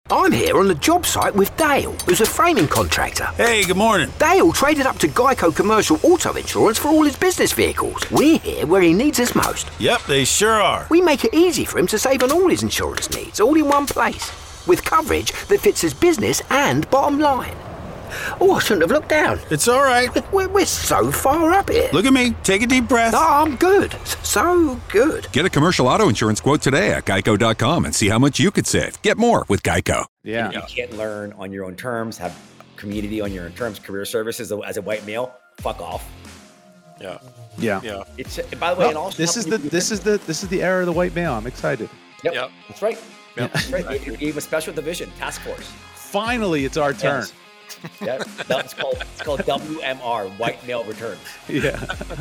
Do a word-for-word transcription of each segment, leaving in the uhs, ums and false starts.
I'm here on the job site with Dale, who's a framing contractor. Hey, good morning. Dale traded up to Geico Commercial Auto Insurance for all his business vehicles. We're here where he needs us most. Yep, they sure are. We make it easy for him to save on all his insurance needs, all in one place, with coverage that fits his business and bottom line. Oh, I shouldn't have looked down. It's all right. We're, we're so far up here. Look at me. Take a deep breath. Oh, I'm good. So good. Get a commercial auto insurance quote today at geico dot com and see how much you could save. Get more with Geico. Yeah. You can't learn on your own terms, have community on your own terms, career services as a white male. Fuck off. Yeah. Yeah. Yeah. It's by the way, well, and also this is the this is the this is the era of the white male. I'm excited. Yep. Yep. That's right. Yep. That's right. We gave a special division task force. Finally, it's our turn. Yes. Yeah, it's called it's called W M R, White Male Returns. Yeah.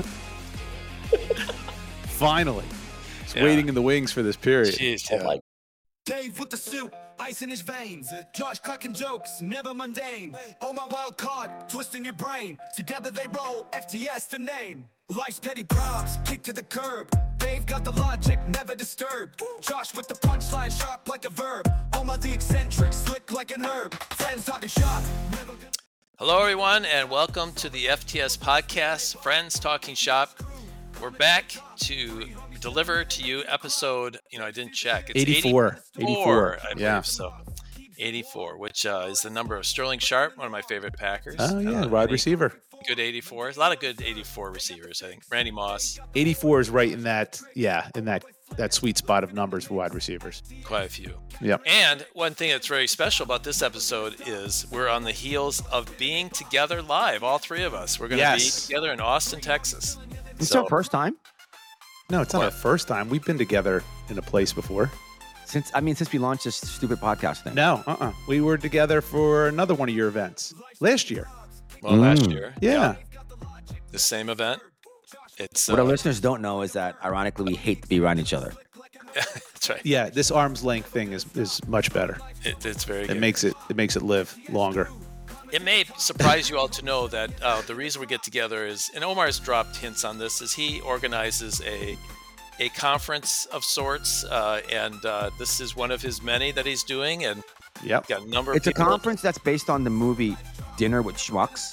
Finally, it's Yeah. waiting in the wings for this period. Jeez, Oh yeah. my. Dave with the suit, ice in his veins. Josh cracking jokes, never mundane. Oh my wild card, twisting your brain. Together they roll, F T S the name. Life's petty props, kick to the curb. Dave got the logic, never disturbed. Josh with the punchline, sharp like a verb. Oma the eccentric, slick like an herb. Friends talking shop. Never gonna... Hello, everyone, and welcome to the F T S podcast, Friends Talking Shop. We're back to deliver to you episode, you know, I didn't check. It's eighty-four. eighty-four, I believe Yeah. so. eighty-four, which uh, is the number of Sterling Sharp, one of my favorite Packers. Oh yeah, Uh, wide any receiver. Good eighty-fours. A lot of good eighty-four receivers, I think. Randy Moss, eighty-four is right in that. Yeah, in that that sweet spot of numbers for wide receivers. quite a few. Yep. And one thing that's very special about this episode is we're on the heels of being together live, all three of us. We're going to Yes. be together in Austin, Texas. It's So- our first time No, it's not What? our first time. We've been together in a place before. since I mean since we launched this stupid podcast thing. No, uh-uh. We were together for another one of your events last year. Well, last Mm. year. Yeah. The same event. It's What uh, our listeners don't know is that ironically we hate to be around each other. that's right. Yeah, this arm's length thing is is much better. It, it's very It good. makes it it makes it live longer. It may surprise you all to know that uh, the reason we get together is, and Omar's dropped hints on this, is he organizes a a conference of sorts, uh, and uh, this is one of his many that he's doing, and Yep. got a number of It's a people. conference that's based on the movie Dinner with Schmucks,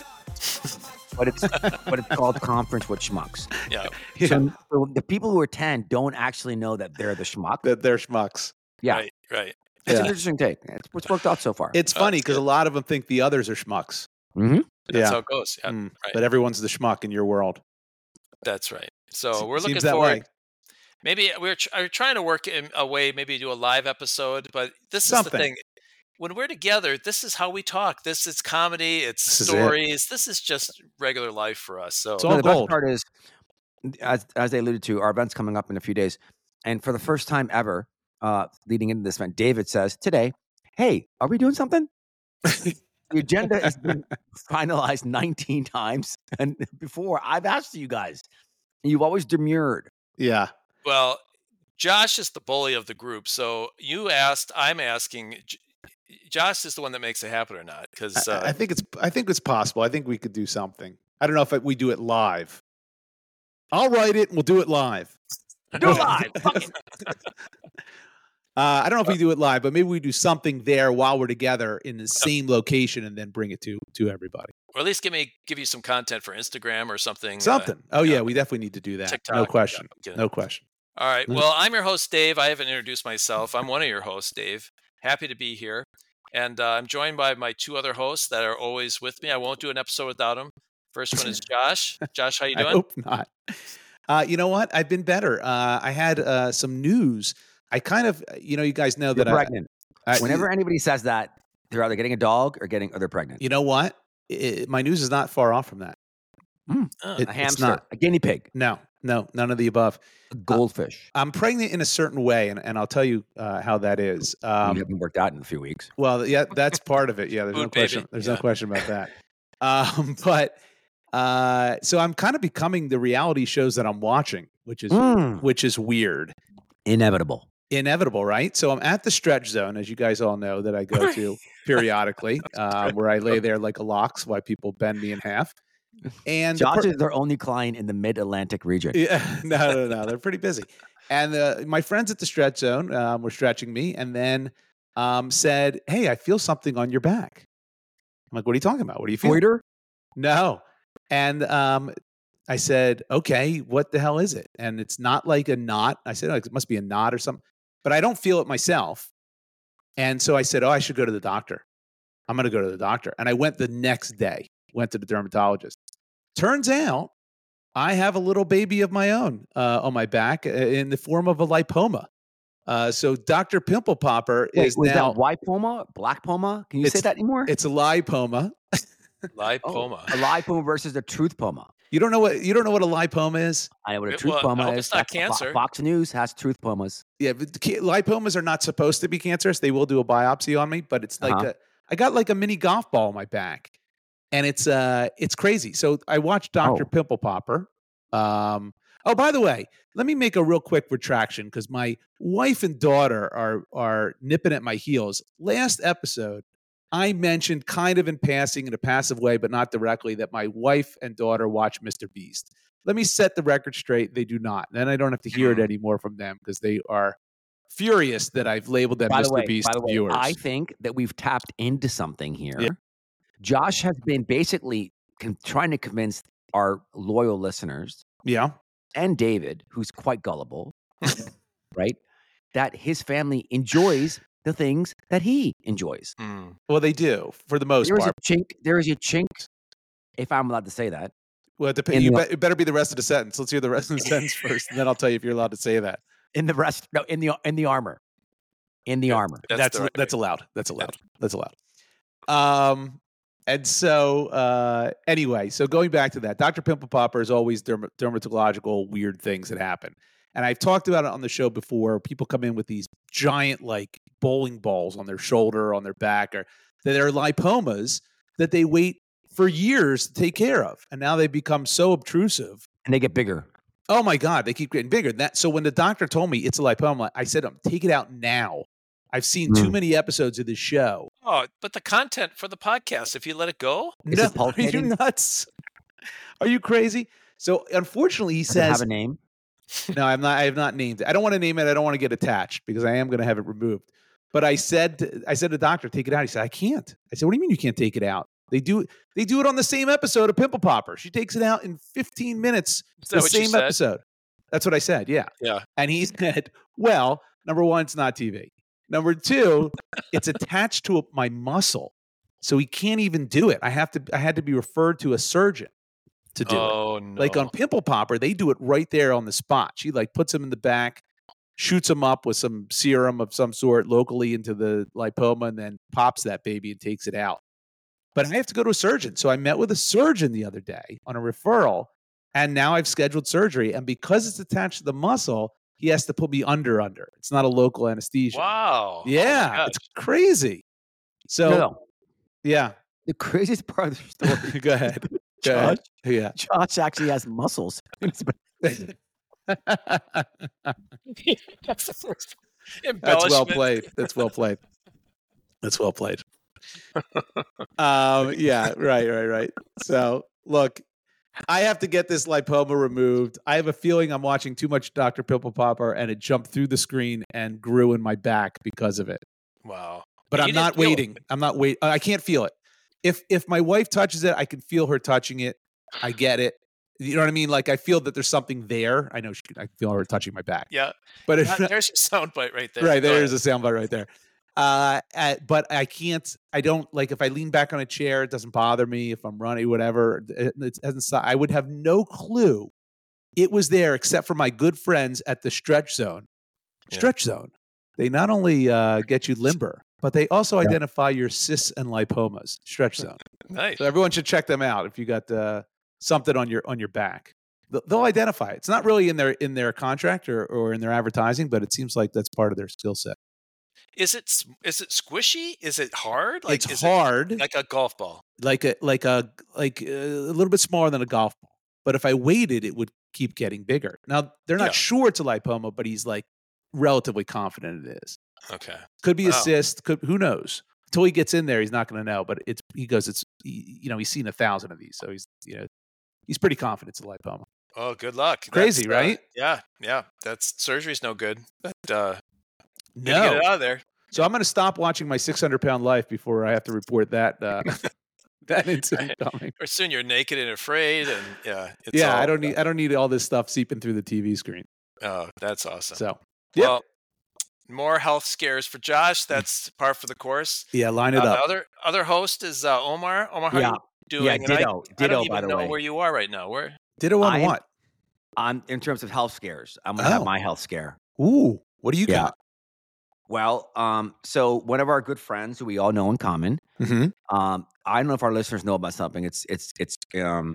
but it's but it's called Conference with Schmucks. Yeah, So, so the people who attend don't actually know that they're the schmuck. That they're schmucks. Yeah, right, right. it's Yeah. an interesting take. It's what's worked out so far. It's Oh, funny that's because a good. lot of them think the others are schmucks. hmm That's Yeah. how it goes. Yeah, Mm, right. But everyone's the schmuck in your world. That's right. So Se- we're looking seems that forward. way. Maybe we're, tr- we're trying to work in a way, maybe do a live episode, but this is Something. the thing. When we're together, this is how we talk. This is comedy. It's This is it. stories. This is just regular life for us. So It's No, all the best gold. part is, as as they alluded to, our event's coming up in a few days, and for the first time ever, uh, leading into this event, David says today, "Hey, are we doing something?" The agenda has been finalized nineteen times, and before I've asked you guys, and you've always demurred. Yeah. Well, Josh is the bully of the group. So you asked, I'm asking. J- Josh is the one that makes it happen or not? Because I, uh, I think it's I think it's possible. I think we could do something. I don't know if we do it live. I'll write it and we'll do it live. Do it live. Fuck it. Uh, I don't know if we do it live, but maybe we do something there while we're together in the same location and then bring it to to everybody. or at least give me give you some content for Instagram or something. uh, Something. Oh yeah, yeah. we definitely need to do that. TikTok, No yeah, question. I'm kidding. No question. All right. Mm. Well, I'm your host, Dave. I haven't introduced myself. I'm one of your hosts, Dave. Happy to be here. And uh, I'm joined by my two other hosts that are always with me. I won't do an episode without them. First one is Josh. Josh, how you I doing? hope not. Uh, you know what? I've been better. Uh, I had uh, some news. I kind of, you know, you guys know You're that pregnant. I, I, Whenever anybody says that, they're either getting a dog or getting or they're pregnant. you know what? It, my news is not far off from that. Oh, It- A it's hamster, not. a guinea pig, No, no, none of the above. a goldfish. I'm pregnant in a certain way, and, and I'll tell you uh, how that is. you Um, haven't worked out in a few weeks. well, yeah, that's part of it. Yeah, there's no Food baby. question. There's Yeah. no question about that. Um, but uh, so I'm kind of becoming the reality shows that I'm watching, which is Mm. which is weird, Inevitable. inevitable, right? So I'm at the stretch zone, as you guys all know, that I go to periodically, uh, where I lay there like a lox while people bend me in half. And the Josh per- is their only client in the mid-Atlantic region. Yeah, no, no, no. They're pretty busy. And uh, my friends at the stretch zone um, were stretching me. And then um, said, "Hey, I feel something on your back." I'm like, "What are you talking about? What do you feel?" Goiter? No. And um, I said, "Okay, what the hell is it?" And it's not like a knot. I said, oh, "It must be a knot or something," but I don't feel it myself. And so I said, "Oh, I should go to the doctor. I'm going to go to the doctor." And I went the next day. Went to the dermatologist. Turns out I have a little baby of my own uh, on my back in the form of a lipoma. Uh, so Doctor Pimple Popper Wait, is was now that white poma, black poma? Can you say It's- that anymore? it's a lipoma. Lipoma. Oh, a lipoma versus a truth poma. You don't know what you don't know what a lipoma is? I know what a It- truth well, I poma hope is. it's not That's- Fo- cancer. Fox News has truth pomas. Yeah, but the ca- lipomas are not supposed to be cancerous. They will do a biopsy on me, but it's like Uh-huh. a, I got like a mini golf ball on my back, and it's uh it's crazy. So I watched Doctor Oh. Pimple Popper. Um, oh, by the way, let me make a real quick retraction because my wife and daughter are are nipping at my heels. Last episode, I mentioned kind of in passing in a passive way, but not directly, that my wife and daughter watch Mister Beast. Let me set the record straight. They do not. Then I don't have to hear it anymore from them because they are furious that I've labeled them By the Mister way, Beast by the way, viewers. I think that we've tapped into something here. Yeah. Josh has been basically con- trying to convince our loyal listeners yeah. and David, who's quite gullible, right, that his family enjoys the things that he enjoys. Mm. Well, they do for the most There is part. a chink. There is a chink, if I'm allowed to say that. Well, it, dep- in you the- be- it better be the rest of the sentence. Let's hear the rest of the sentence first, and then I'll tell you if you're allowed to say that. In the rest, no, in the in the armor, in the Yeah. armor. That's That's the right that's way. allowed. That's allowed. That's allowed. Um, and so uh, anyway, so going back to that, Doctor Pimple Popper is always derm- dermatological weird things that happen, and I've talked about it on the show before. People come in with these giant like bowling balls on their shoulder, on their back, or that are lipomas that they wait for years to take care of, and now they become so obtrusive. And they get bigger. Oh my God, they keep getting bigger. That so when the doctor told me it's a lipoma, I said, um, take it out now. I've seen too Mm. many episodes of this show. Oh, but the content for the podcast, if you let it go, Is no, it are you pulsating? nuts? Are you crazy? So unfortunately, he Does it have says, a name? no, I'm not. I have not named it. I don't want to name it. I don't want to get attached because I am going to have it removed. But I said, to, I said to the doctor, take it out. He said, I can't. I said, what do you mean you can't take it out? They do. They do it on the same episode of Pimple Popper. She takes it out in fifteen minutes. is The that what you same said? episode. That's what I said. Yeah. Yeah. And he said, well, number one, it's not T V. Number two, it's attached to a, my muscle. So he can't even do it. I have to, I had to be referred to a surgeon to do it. Oh no! Like on Pimple Popper, they do it right there on the spot. She like puts him in the back, shoots him up with some serum of some sort locally into the lipoma, and then pops that baby and takes it out. But I have to go to a surgeon. So I met with a surgeon the other day on a referral, and now I've scheduled surgery. And because it's attached to the muscle, he has to put me under under. It's not a local anesthesia. Wow. Yeah, Oh my it's crazy. So No, no. yeah, The craziest part of the story, go ahead. Go ahead. Yeah. Josh actually has muscles. That's the first That's well embellishment. played. That's well played. That's well played. um, yeah, right, right, right. So, look, I have to get this lipoma removed. I have a feeling I'm watching too much Doctor Pimple Popper, and it jumped through the screen and grew in my back because of it. Wow. But You I'm didn't not feel it. waiting. I'm not wait. I can't feel it. If if my wife touches it, I can feel her touching it. I get it. You know what I mean? Like I feel that there's something there. I know she. I feel her touching my back. Yeah. But if That- there's your soundbite right there. right Go there's ahead. a soundbite right there. Uh, uh, but I can't. I don't like if I lean back on a chair. It doesn't bother me if I'm running, whatever. It, it doesn't. stop. I would have no clue it was there except for my good friends at the Stretch Zone. Yeah. Stretch Zone. They not only uh, get you limber, but they also identify your cysts and lipomas. Stretch Zone. Nice. So everyone should check them out if you got uh, something on your on your back. They'll- They'll identify it. It's not really in their in their contract or, or in their advertising, but it seems like that's part of their skill set. Is it s- is it squishy? Is it hard? Like it's is hard, it like a golf ball? like a like a like uh, a little bit smaller than a golf ball. But if I waited, it would keep getting bigger. Now they're not Yeah. sure it's a lipoma, but he's like relatively confident it is. Okay. Could be a Wow. cyst. Could who knows? Until he gets in there, he's not going to know. But it's he goes. It's he- you know he's seen a thousand of these, so he's you know he's pretty confident it's a lipoma. Oh, good luck. Crazy, That's, uh, right? yeah, yeah. That's surgery's no good. But uh, good to No, get it out of there. So I'm going to stop watching my six hundred pound life before I have to report that uh, that incident coming. Or soon you're naked and afraid, and yeah, it's Yeah, all, I don't need I don't need all this stuff seeping through the T V screen. Oh, that's awesome. So, yep. Well, more health scares for Josh. That's par for the course. Yeah, line it Uh, up. the other other host is uh, Omar. Omar, how Yeah. are you doing? Yeah, And I- ditto. I, Ditto, don't by even the know way. where you are right now. Where? Ditto on I am- what? On in terms of health scares, I'm gonna have Oh. my health scare. Ooh, what do you Yeah. got? Well, um, so one of our good friends who we all know in common, Mm-hmm. um, I don't know if our listeners know about something. It's it's it's um,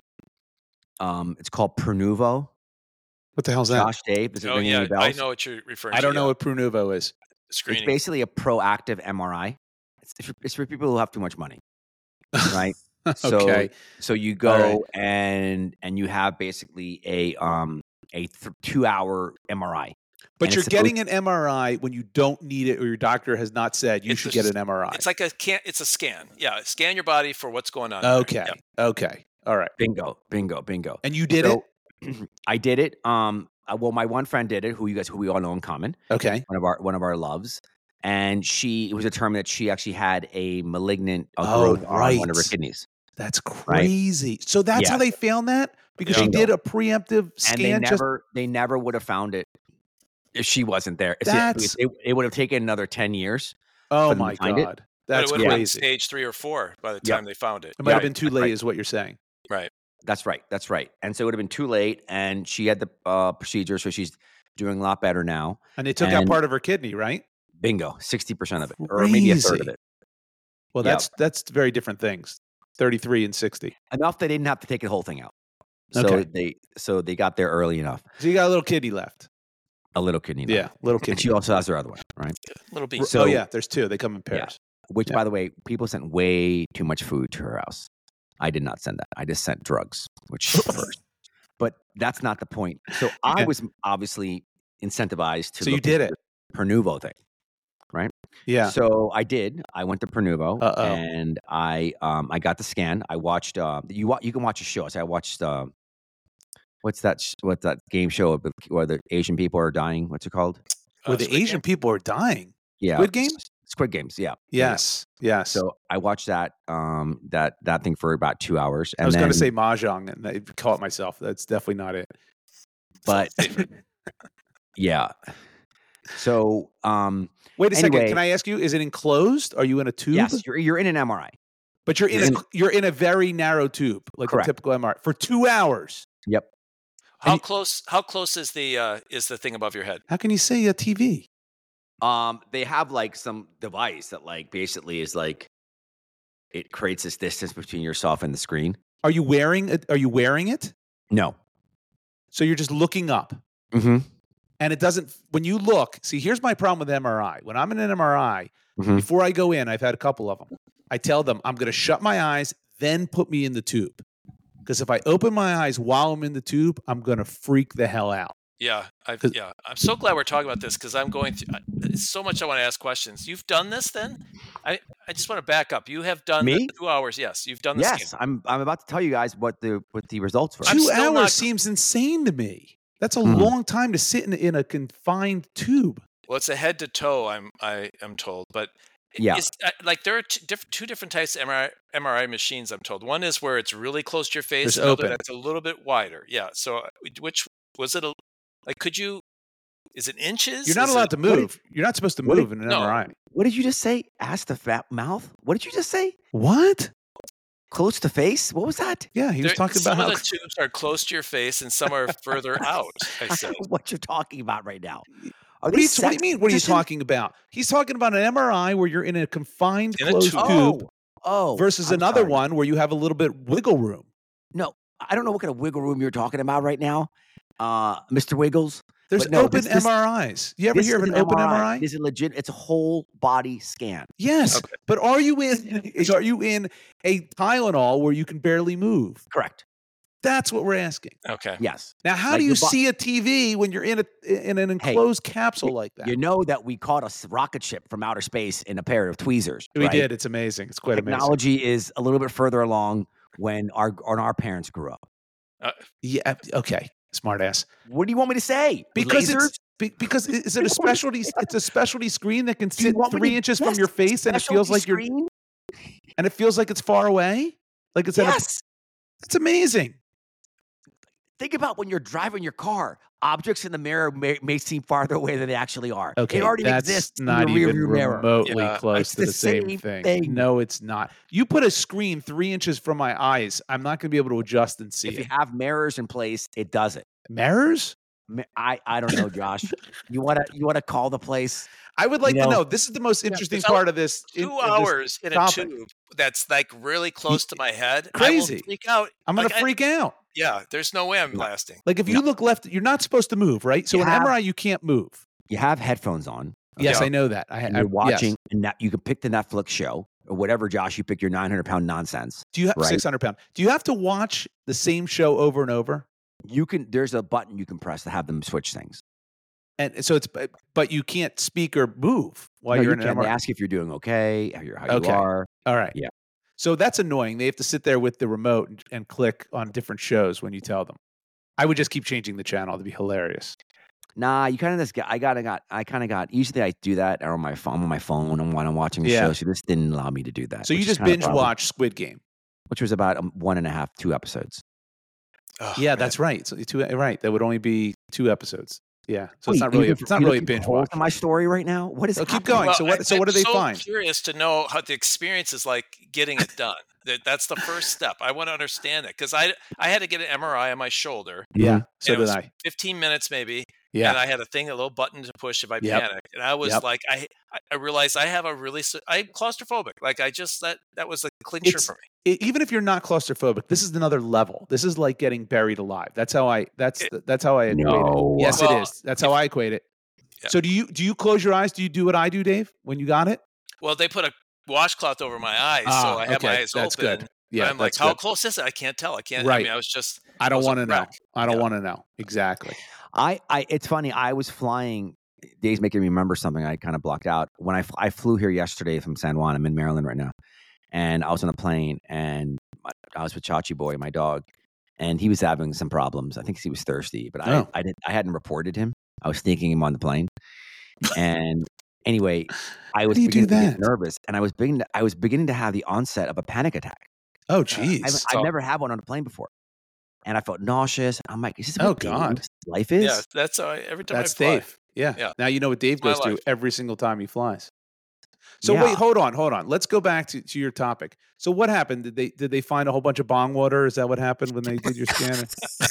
um, it's called Pronuvo. What the hell's that? Josh, Dave, does it Oh ring yeah, any bells? I know what you're referring to. I don't know yeah. what Prunuvo is. It's Screening. basically a proactive M R I. It's, it's for- it's for people who have too much money, right? So, Okay. So you All go right. and and you have basically a um a th- two hour M R I. But and you're it's supposed- getting an M R I when you don't need it, or your doctor has not said you It's should a- get an M R I. It's like a can. It's a scan. Yeah, scan your body for what's going on. in there. Okay. Yep. Okay. All right. Bingo, bingo, bingo. And you did So, I did it. Um, uh, well, my one friend did it, who you guys, who we all know in common, it? Okay. one of our one of our loves, and she it was determined that she actually had a malignant uh, Oh, growth on one of her right. kidneys, That's crazy. So that's Yeah. how they found that? Because she Bingo. did a preemptive and they scan just never they never would have found it if she wasn't there. It's- That's- it, it would have taken another ten years. Oh for them to my find it. god. But That's it would have been crazy. stage three or four by the Yep. time they found it. It might have Yeah, been too that's late, right. is what you're saying. Right. That's right. That's right. And so it would have been too late. And she had the uh, procedure, so she's doing a lot better now. And they took out And- part of her kidney, right? Bingo, sixty percent of it, or maybe a third of Crazy. it. Well, Yep. that's that's very different things. thirty-three and sixty. Enough they didn't have to take the whole thing out. So Okay. they so they got there early enough. So you got a little kidney left. A little kidney. Yeah, left. little And kidney. she also has her other one, right? Little R- beast. So- oh yeah, there's two. They come in Yeah. pairs. Which, Yeah. by the way, people sent way too much food to her house. I did not send that. I just sent drugs, which first. But that's not the point. So I Okay. was obviously incentivized to. So you look did into it. the Pernuvo thing. Yeah. So I did. I went to Pernuvo Uh-oh. and I um I got the scan. I watched. Uh, you wa- you can watch a show. So I watched. Uh, what's that? Sh- what's that game show with- where the Asian people are dying? What's it called? Where Uh, the Squid Asian Game? people are dying. Yeah, Squid Game? S- Squid Games. Yeah. Yeah. Yes. Yes. So I watched that um that that thing for about two hours. And I was going to then- say mahjong, and I caught myself. That's definitely not it. but yeah. So um Wait a second. Anyway- Can I ask you? Is it enclosed? Are you in a tube? yes, you're you're in an M R I. But you're in You're a in- you're in a very narrow tube, like Correct. a typical M R I, for two hours. Yep. How And- close? How close is the uh, is the thing above your head? How can you say a T V? Um they have like some device that like basically is like it creates this distance between yourself and the screen. Are you wearing it? Are you wearing it? No. So you're just looking up, Mm-hmm. and it doesn't. When you look, see, here's my problem with M R I. When I'm in an M R I, Mhm. before I go in, I've had a couple of them. I tell them I'm going to shut my eyes, then put me in the tube. Because if I open my eyes while I'm in the tube, I'm going to freak the hell out. Yeah, I've, 'Cause- yeah. I'm so glad we're talking about this because I'm going through I- it's so much. I want to ask questions. You've done this, then? I I just want to back up. You have done the Me? two hours. Yes, you've done the Yes, scan. I'm I'm about to tell you guys what the what the results were. I'm Two still hours not- seems insane to me. That's a Mhm. long time to sit in, in a confined tube. Well, it's a head to toe. I'm I am told, but i- Yeah. is, uh, like there are two, diff- two different types of M R I, M R I machines. I'm told one is where it's really close to your face. It's Another open. that's a little bit wider. Yeah. So uh, which was it? A, like, could you? Is it inches? You're not Is allowed it- to move. You're not supposed to what did- move in an No. M R I. What did you just say? Ask the fat mouth? What did you just say? What? Close to face? What was that? Yeah, he was There- talking some about how. of the tubes are close to your face and some are further out. I I don't said. know what you're talking about right now. Are What do, you, these what do you sex mean? What are you positions? talking about? He's talking about an M R I where you're in a confined In a closed tube. tube Oh, oh, versus I'm another sorry. one where you have a little bit wiggle room. No, I don't know what kind of wiggle room you're talking about right now, uh, Mister Wiggles. There's But no, open this- this- M R Is. You ever This hear of is an open M R I? This is legit. It's a whole body scan. Yes, Okay. but are you in? Are you in a Tylenol where you can barely move? Correct. That's what we're asking. Okay. Yes. Now, how Like do you your bo- see a T V when you're in a in an Hey, enclosed capsule like that? You know that we caught a s- rocket ship from outer space in a pair of tweezers. we right? did. It's amazing. It's quite amazing. Technology is a little bit further along when our when our parents grew up. Yeah. Okay. Smart ass. What do you want me to say? Because Lasers? it's Be- because i- is it a specialty? It's a specialty screen that can Do you sit want me three to- inches from yes, your face, and it feels specialty like you're, screen? and it feels like it's far away. Like it's at a, Yes. it's amazing. Think about when you're driving your car. Objects in the mirror may, may seem farther away than they actually are. Okay, It already that's exists not in your even rearview mirror. remotely Yeah, close it's to the the same same thing. thing. No, it's not. You put a screen three inches from my eyes, I'm not going to be able to adjust and see If you it. have mirrors in place, it does it. Mirrors? Mi- I, I don't know, Josh. you wanna you wanna call the place? I would like You to know- know. This is the most interesting if I- part of this. in- Two of this hours in a topic. tube that's like really close to my head. I Crazy. will freak out. I'm going Like, to I- freak out. Yeah, there's no way I'm blasting. Like if you look left, you're not supposed to move, right? So You in have- M R I, you can't move. You have headphones on. Yes, Yeah. I know that. I, And I you're watching, yes. and that you can pick the Netflix show or whatever, Josh. You pick your nine hundred pound nonsense. Do you have Right. six hundred pound? Do you have to watch the same show over and over? You can. There's a button you can press to have them switch things. And so it's, but- but you can't speak or move while No, you're you in an can. M R I. They ask you if you're doing okay, how, you're, how Okay. you are. All right. Yeah. So that's annoying. They have to sit there with the remote and, and click on different shows when you tell them. I would just keep changing the channel. It'd be hilarious. Nah, you kind of just got. I got. I got. I kind of got. Usually, I do that on my phone, on my phone, and when I'm watching a Yeah. show. So this didn't allow me to do that. So you which is just kinda a binge problem, watch Squid Game. which was about um, one and a half, two episodes. Oh, Yeah, man. that's right. So two, right. That would only be two episodes. Yeah. So Wait, it's not you really. A, looking it's for- not you really a looking for binge holes watch. in my story right now. What is? So keep happening? going. So what- I- so what I'm do they so find? Curious to know how the experience is like getting it done. That that's the first step. I want to understand it because I I had to get an M R I on my shoulder. Yeah. So and it did was I. fifteen minutes maybe. Yeah. And I had a thing, a little button to push if I Yep. panicked. And I was Yep. like, I I realized I have a really, s- I'm claustrophobic. Like I just, that that was a clincher It's- for me. E- even if you're not claustrophobic, this is another level. This is like getting buried alive. That's how I. That's It- that's how I equate No. it. Yes, Well, it is. That's how I equate it. Yeah. So do you do you close your eyes? Do you do what I do, Dave? When you got it? Well, they put a washcloth over my eyes. Ah, so I have my okay. eyes That's open. good. Yeah, I'm like, that's how good. close is it? I can't tell. I can't. I Right. mean, I was just, I don't was a want to know. wreck. I don't Yeah. want to know exactly. I, I, it's funny. I was flying. Dave's making me remember something I kind of blocked out when I, fl- I flew here yesterday from San Juan. I'm in Maryland right now, and I was on a plane, and my- I was with Chachi Boy, my dog, and he was having some problems. I think he was thirsty, but I, Oh. I didn't. I hadn't reported him. I was sneaking him on the plane, and anyway, I was do you do beginning to get that? nervous, and I was beginning. To, I was beginning to have the onset of a panic attack. Oh, I've, jeez. So- I've never had one on a plane before, and I felt nauseous. I'm like, is this Oh, what God. Dave's life is? yeah, that's how I, every time That's I fly. Dave. Yeah. Yeah. Now you know what Dave It's my goes through life. every single time he flies. So Yeah. wait, hold on, hold on. Let's go back to, to your topic. So what happened? Did they did they find a whole bunch of bong water? Is that what happened when they did your scanner?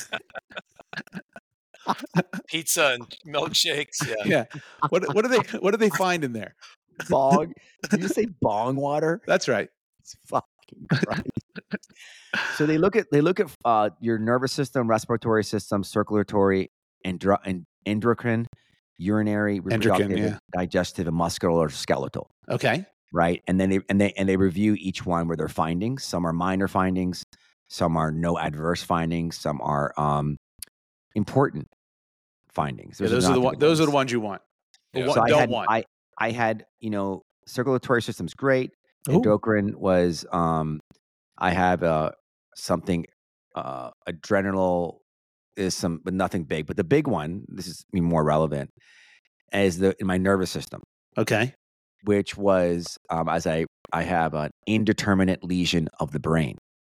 Pizza and milkshakes. Yeah. Yeah. What what do they what do they find in there? Bong. Did you say bong water? That's right. It's fucking Christ. So they look at they look at uh, your nervous system, respiratory system, circulatory, endro- and endocrine, urinary, reproductive, yeah. digestive, and musculoskeletal. Okay. Right, and then they and they and they review each one with their findings. Some are minor findings, some are no adverse findings, some are um, important findings. Yeah, those are the not one, good those are the ones. ones you want. The Yeah. one- So I don't had, want. I, I had, you know, circulatory system's great. Ooh. Endocrine was, um, I have uh, something, uh, adrenal is some, but nothing big. But the big one, this is more relevant, is the in my nervous system, Okay. which was um, as I I have an indeterminate lesion of the brain.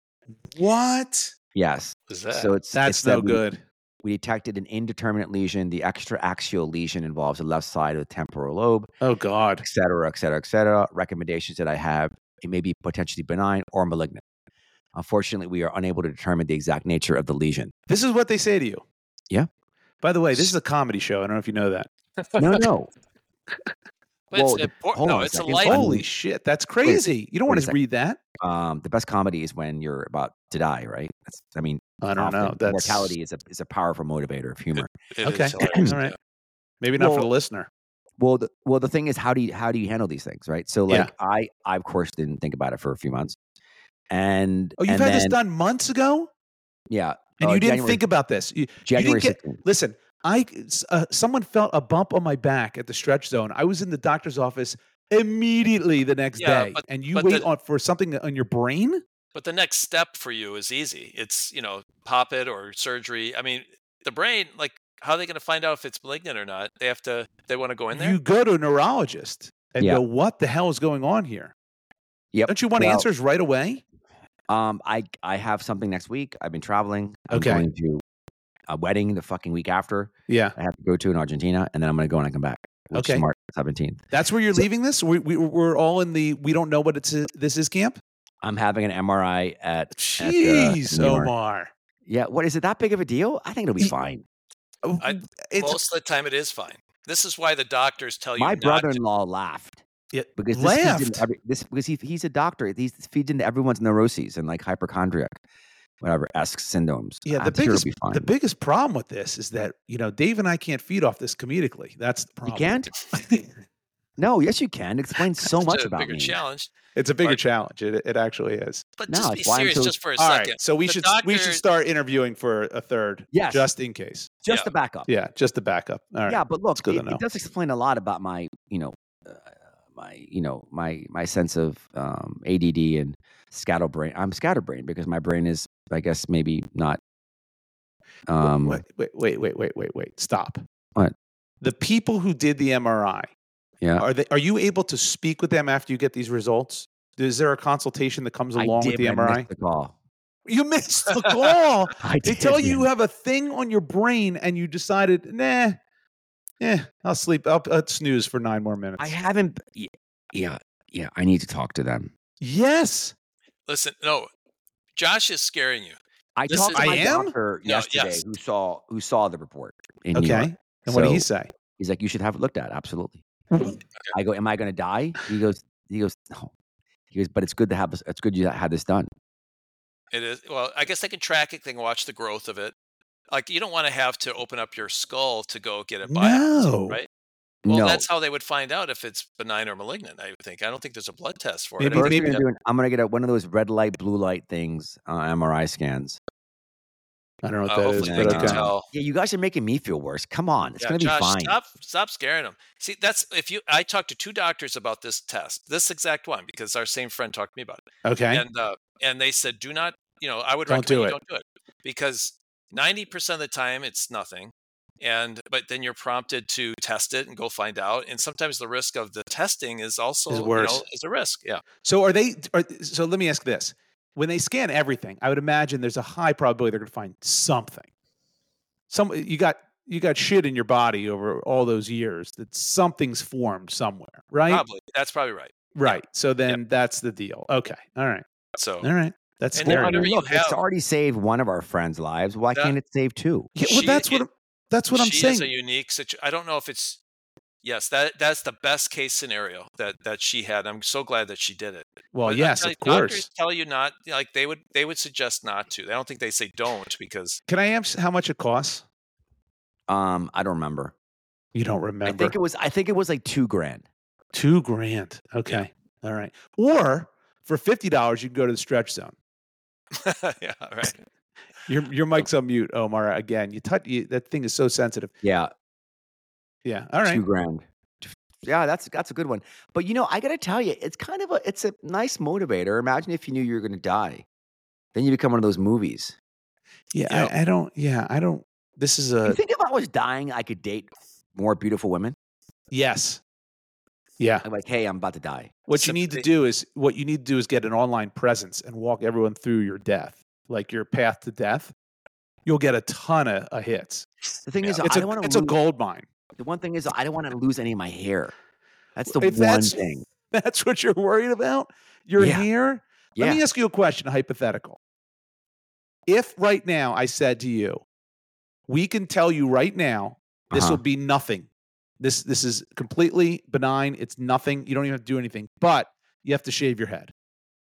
What? Yes, What's that? so it's That's it's that no we- good. We detected an indeterminate lesion. The extraaxial lesion involves the left side of the temporal lobe. Oh God. et cetera, et cetera, et cetera. Recommendations that I have, it may be potentially benign or malignant. Unfortunately, we are unable to determine the exact nature of the lesion. This is what they say to you. Yeah. By the way, this is a comedy show. I don't know if you know that. No, no. But it's well, important. hold No, on a it's a second. life. Holy shit, that's crazy. You don't wait want a to second. read that. Um, the best comedy is when you're about to die, right? That's, I mean, I don't know. often That's mortality is a is a powerful motivator of humor. It okay. is hilarious, All right. yeah. Maybe not for Well, the listener. Well, the, well, the thing is, how do you how do you handle these things, right? So, Yeah. like, I I of course didn't think about it for a few months, and Oh, you've and had this then- done months ago, yeah, and uh, you didn't January- think about this. You, you January didn't get. sixteenth. Listen, I uh, someone felt a bump on my back at the stretch zone. I was in the doctor's office immediately the next Yeah, day, but- and you but wait the- on for something on your brain. But the next step for you is easy. It's, you know, pop it or surgery. I mean, the brain, like how are they going to find out if it's malignant or not? They have to. They want to go in there. You go to a neurologist and Yeah. go, "What the hell is going on here?" Yep. Don't you want Well, answers right away? Um, I I have something next week. I've been traveling. I'm Okay. going to a wedding the fucking week after. Yeah, I have to go to in Argentina, and then I'm going to go and I come back. Which Okay. is March seventeenth. that's where you're leaving this. We, we we're all in the we don't know what it's this is camp. I'm having an M R I at. at, uh, Jeez, New York. Omar. Yeah. What is it that big of a deal? I think it'll be Ye- fine. I- It's Most of the time, it is fine. This is why the doctors tell you. My not to- brother-in-law laughed yeah, because this feeds laughed. into every, this because he he's a doctor. He feeds into everyone's neuroses and like hypochondriac, whatever esque syndromes. Yeah, the I'm sure it'll biggest be fine. the biggest problem with this is that you know Dave and I can't feed off this comedically. That's the you problem. can't. No, yes, you can. It explains so it's much a about bigger me. challenge. It's a bigger But- challenge. It it actually is. But No, just be it's why I'm serious, so- just for a All second. right, so we The should we should doctor- start interviewing for a third. Yes. just in case. Just Yeah. the backup. Yeah, just the backup. All right. Yeah, but look, good it, to know. it does explain a lot about my, you know, uh, my, you know, my my sense of um, A D D and scatterbrain. I'm scatterbrained because my brain is, I guess, maybe not. Um, wait, wait, wait, wait, wait, wait, wait. Stop. What? The people who did the M R I, yeah, are they are you able to speak with them after you get these results? Is there a consultation that comes I along did, with the but I M R I? missed the call. You missed the call. I They did, tell you you man. have a thing on your brain and you decided, nah, yeah, I'll sleep. I'll, I'll snooze for nine more minutes. I haven't. y- Yeah, yeah. I need to talk to them. yes. Listen, no, Josh is scaring you. I This talked is- to I my am? doctor No, yesterday, yes. who saw who saw the report. In New Okay. York. And what did he So say? He's like, you should have it looked at. Absolutely. I go, am I going to die? He goes, he goes, no. He goes, but it's good to have this. It's good you had this done. It is. Well, I guess they can track it. They can watch the growth of it. Like you don't want to have to open up your skull to go get it biopsy, No. right? Well, no. that's how they would find out if it's benign or malignant. I would think. I don't think there's a blood test for Maybe- it. I First think thing maybe- I'm, doing, I'm going to get a, one of those red light, blue light things, uh, M R I scans. I don't know what Uh, that is, hopefully they but can okay. tell. Yeah, you guys are making me feel worse. Come on, it's Yeah, going to be Josh, fine. Stop, stop scaring them. See, that's if you. I talked to two doctors about this test, this exact one, because our same friend talked to me about it, Okay. and uh, and they said, do not. You know, I would Don't recommend do you it. don't do it because ninety percent of the time it's nothing, and but then you're prompted to test it and go find out, and sometimes the risk of the testing is also Is you worse. know, is a risk. Yeah. So are they? Are, so let me ask this: when they scan everything, I would imagine there's a high probability they're going to find something. Some you got you got shit in your body over all those years that something's formed somewhere, right? Probably. That's probably right. Right. So then that's the deal. Okay. All right. So All right. That's And scary. then whatever you Look, it's have- already saved one of our friends' lives. Why That- can't it save two? Yeah, well, She- that's what it- I'm, that's what I'm she saying. is a unique situation. I don't know if it's yes, that that's the best case scenario that that she had. I'm so glad that she did it. well, But I yes, tell of you, Doctors course. tell you not like they would they would suggest not to. I don't think they say don't because Can I ask how much it costs? Um, I don't remember. You don't I remember? think it was. I think it was like two grand. Two grand. Okay. All right. Or for fifty dollars, you can go to the stretch zone. yeah, right. Your your mic's on mute, Omar. Again, you touch you, that thing is so sensitive. Yeah, Yeah. All right. two grand. Yeah, that's that's a good one. But you know, I got to tell you, it's kind of a it's a nice motivator. Imagine if you knew you were going to die, then you become one of those movies. Yeah. Yeah. I, I don't. Yeah. I don't. This is you a think if I was dying, I could date more beautiful women? yes. Yeah. I'm like, hey, I'm about to die. What you need to Sympathy. do is what you need to do is get an online presence and walk everyone through your death, like your path to death. You'll get a ton of, of hits. The thing Yeah. is, It's I a don't want it's to a lose. gold mine. The one thing is, I don't want to lose any of my hair. That's the If one that's- thing. That's what you're worried about. Your Yeah. hair. Yeah. Let me ask you a question, a hypothetical. If right now I said to you, we can tell you right now, this Uh-huh. will be nothing. This this is completely benign. It's nothing. You don't even have to do anything, but you have to shave your head.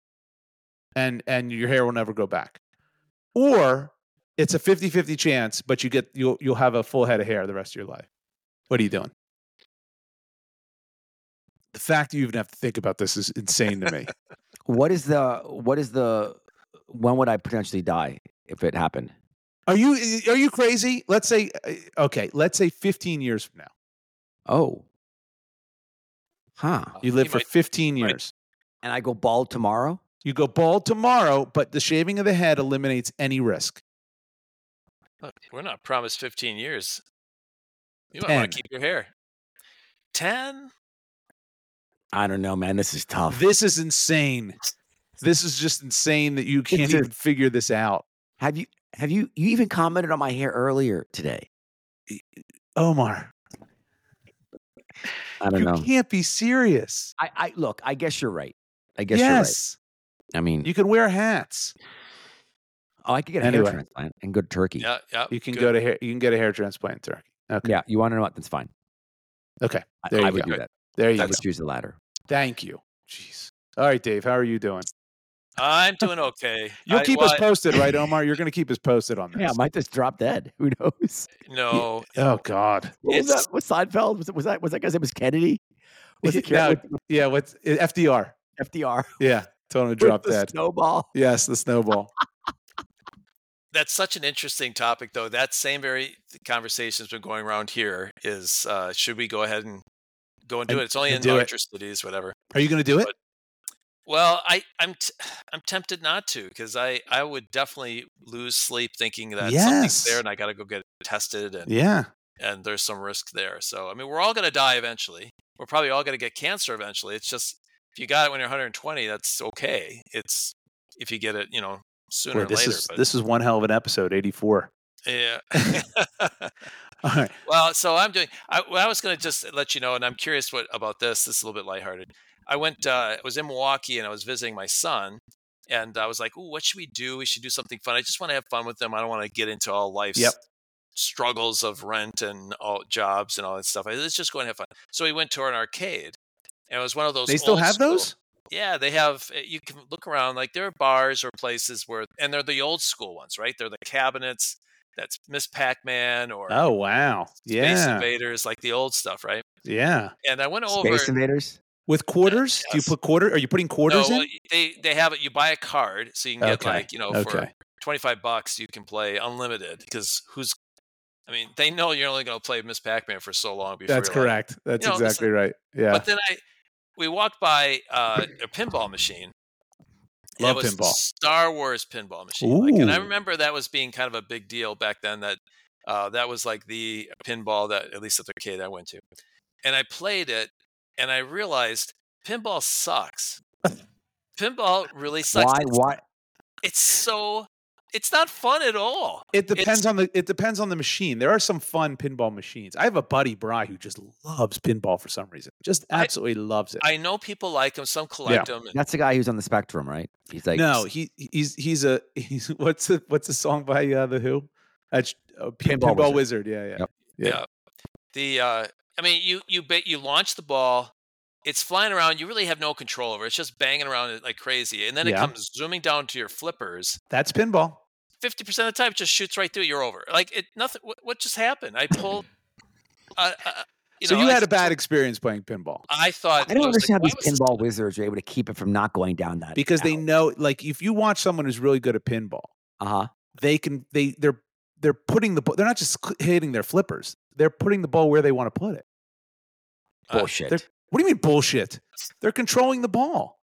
And and your hair will never go back. Or it's a fifty-fifty chance, but you get you'll you'll have a full head of hair the rest of your life. What are you doing? The fact you even have to think about this is insane to me. What is the what is the when would I potentially die if it happened? Are you are you crazy? Let's say uh, okay, let's say fifteen years from now. Oh. Huh. You live You for might- fifteen right. years. And I go bald tomorrow? You go bald tomorrow, but the shaving of the head eliminates any risk. Look, we're not promised fifteen years. You might ten. want to keep your hair. ten? I don't know, man. This is tough. This is insane. This is just insane that you can't It's even just- figure this out. Have you have you you even commented on my hair earlier today? Omar, I don't you know. can't be serious. I, I look. I guess you're right. I guess you're right. Yes. I mean, You can wear hats. oh, I could get a Anyway. hair transplant and go to Turkey. Yeah, yeah. You can good. go to hair. You can get a hair transplant in Turkey. Okay. Yeah, you want to know what? That's fine. Okay. I, There I you would go. do that. There you I go. would choose the latter. Thank you. Jeez. All right, Dave. How are you doing? I'm doing okay. You'll I- keep well, us posted, right, Omar? You're going to keep us posted on this. Yeah, I might just drop dead. Who knows? I- No. Oh God. What was It's- that? Was Seinfeld? Was, it, was that? Was that guy's name was Kennedy? Was it No, Ken- with yeah. What's F D R? F D R? Yeah. Told him to With drop the dead. snowball. Yes, the snowball. That's such an interesting topic, though. That same very conversation has been going around here. Is uh, should we go ahead and go and do And- it? It's only and in do it. larger cities, whatever. Are you going to do it? But- Well, I, I'm t- I'm tempted not to because I, I would definitely lose sleep thinking that something's there Yes. and I got to go get tested and Yeah. and there's some risk there. So I mean, we're all going to die eventually. We're probably all going to get cancer eventually. It's just if you got it when you're one hundred twenty, that's okay. It's if you get it, you know, sooner Boy, or this later. is but this is one hell of an episode. eighty-four. yeah. All right. Well, so I'm doing. I, well, I was going to just let you know, and I'm curious what about this. This is a little bit lighthearted. I went. Uh, I was in Milwaukee, and I was visiting my son, and I was like, "Ooh, what should we do? We should do something fun. I just want to have fun with them. I don't want to get into all life's Yep. struggles of rent and all jobs and all that stuff. I, let's just go and have fun." So we went to an arcade, and it was one of those. They still old have school- those? Yeah, they have. uh, You can look around. Like there are bars or places where, and they're the old school ones, right? They're the cabinets. That's Miss Pac-Man or Oh wow. Space Yeah. Invaders, like the old stuff, right? Yeah. And I went over. Space Invaders. With quarters? Do you yes. put quarter? Are you putting No, quarters well, in? they they have it. You buy a card, so you can get Okay, like you know for okay. twenty-five bucks you can play unlimited. Because who's, I mean, they know you're only going to play Miss Pac-Man for so long before. That's you're like- correct. That's you know, exactly right. Yeah. But then I, we walked by uh, a pinball machine. and Love it was the pinball. Star Wars pinball machine. Like, and I Ooh. remember that was being kind of a big deal back then. That uh, that was like the pinball that at least at the arcade I went to, and I played it, and I realized pinball sucks. Pinball really sucks. Why? It's, Why? it's so. It's not fun at all. It depends It's- on the it depends on the machine. There are some fun pinball machines. I have a buddy, Bry, who just loves pinball for some reason. Just I- absolutely loves it. I know people like them. Some collect them. And, That's the guy who's on the spectrum, right? He's like no, he he's he's a he's what's the what's the song by uh, the Who? That's uh, Pin- Pinball Pinball, Wizard. Wizard. Yeah, yeah. Yep. Yeah. yeah. The uh, I mean, you you bet you launch the ball. It's flying around. You really have no control over it. It's just banging around it like crazy, and then it Yeah. comes zooming down to your flippers. That's pinball. Fifty percent of the time, it just shoots right through. You're over. Like it. Nothing. What, what just happened? I pulled. Uh, uh, you so know, you I had a just- bad experience playing pinball I thought. I don't was understand like, how these why was this- pinball wizards are able to keep it from not going down that. because they know, like, if you watch someone who's really good at pinball, Uh huh. they can they they're they're putting the ball. They're not just cl- hitting their flippers. They're putting the ball where they want to put it. Uh, Bullshit. They're, what do you mean bullshit? They're controlling the ball.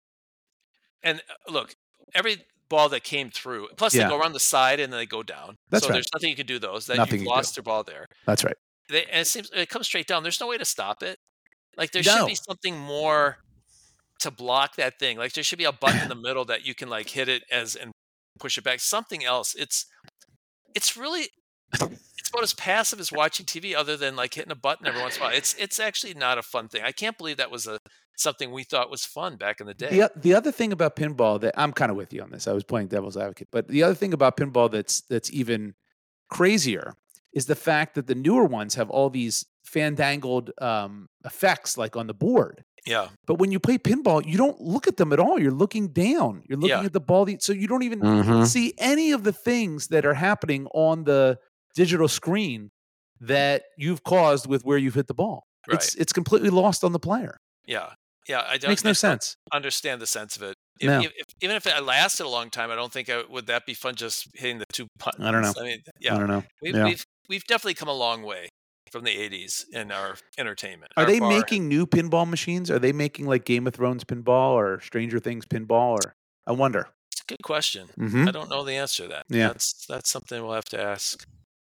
And uh, look, every ball that came through, plus Yeah. they go around the side and then they go down. That's so right. there's nothing you can do those. That Nothing you've you can lost their ball there. That's right. They, and it seems it comes straight down. There's no way to stop it. Like there No. should be something more to block that thing. Like there should be a button in the middle that you can like hit it as and push it back. Something else. It's it's really it's about as passive as watching T V, other than like hitting a button every once in a while. It's it's actually not a fun thing. I can't believe that was a something we thought was fun back in the day. The, o- the other thing about pinball that I'm kind of with you on this. I was playing devil's advocate, but the other thing about pinball that's that's even crazier is the fact that the newer ones have all these fandangled um, effects like on the board. Yeah. But when you play pinball, you don't look at them at all. You're looking down. You're looking Yeah. at the ball, that- so you don't even Mhm. see any of the things that are happening on the digital screen that you've caused with where you've hit the ball. Right. It's it's completely lost on the player. Yeah. Yeah. I don't Makes no I don't sense. understand the sense of it. If, No. if, if, even if it lasted a long time, I don't think I, would that be fun just hitting the two buttons. I don't know. I mean, I yeah, don't know. we've, Yeah. we've we've definitely come a long way from the eighties in our entertainment. Are Our they bar- making new pinball machines? Are they making like Game of Thrones pinball or Stranger Things pinball? Or I wonder. It's a good question. Mhm. I don't know the answer to that. Yeah. That's that's something we'll have to ask.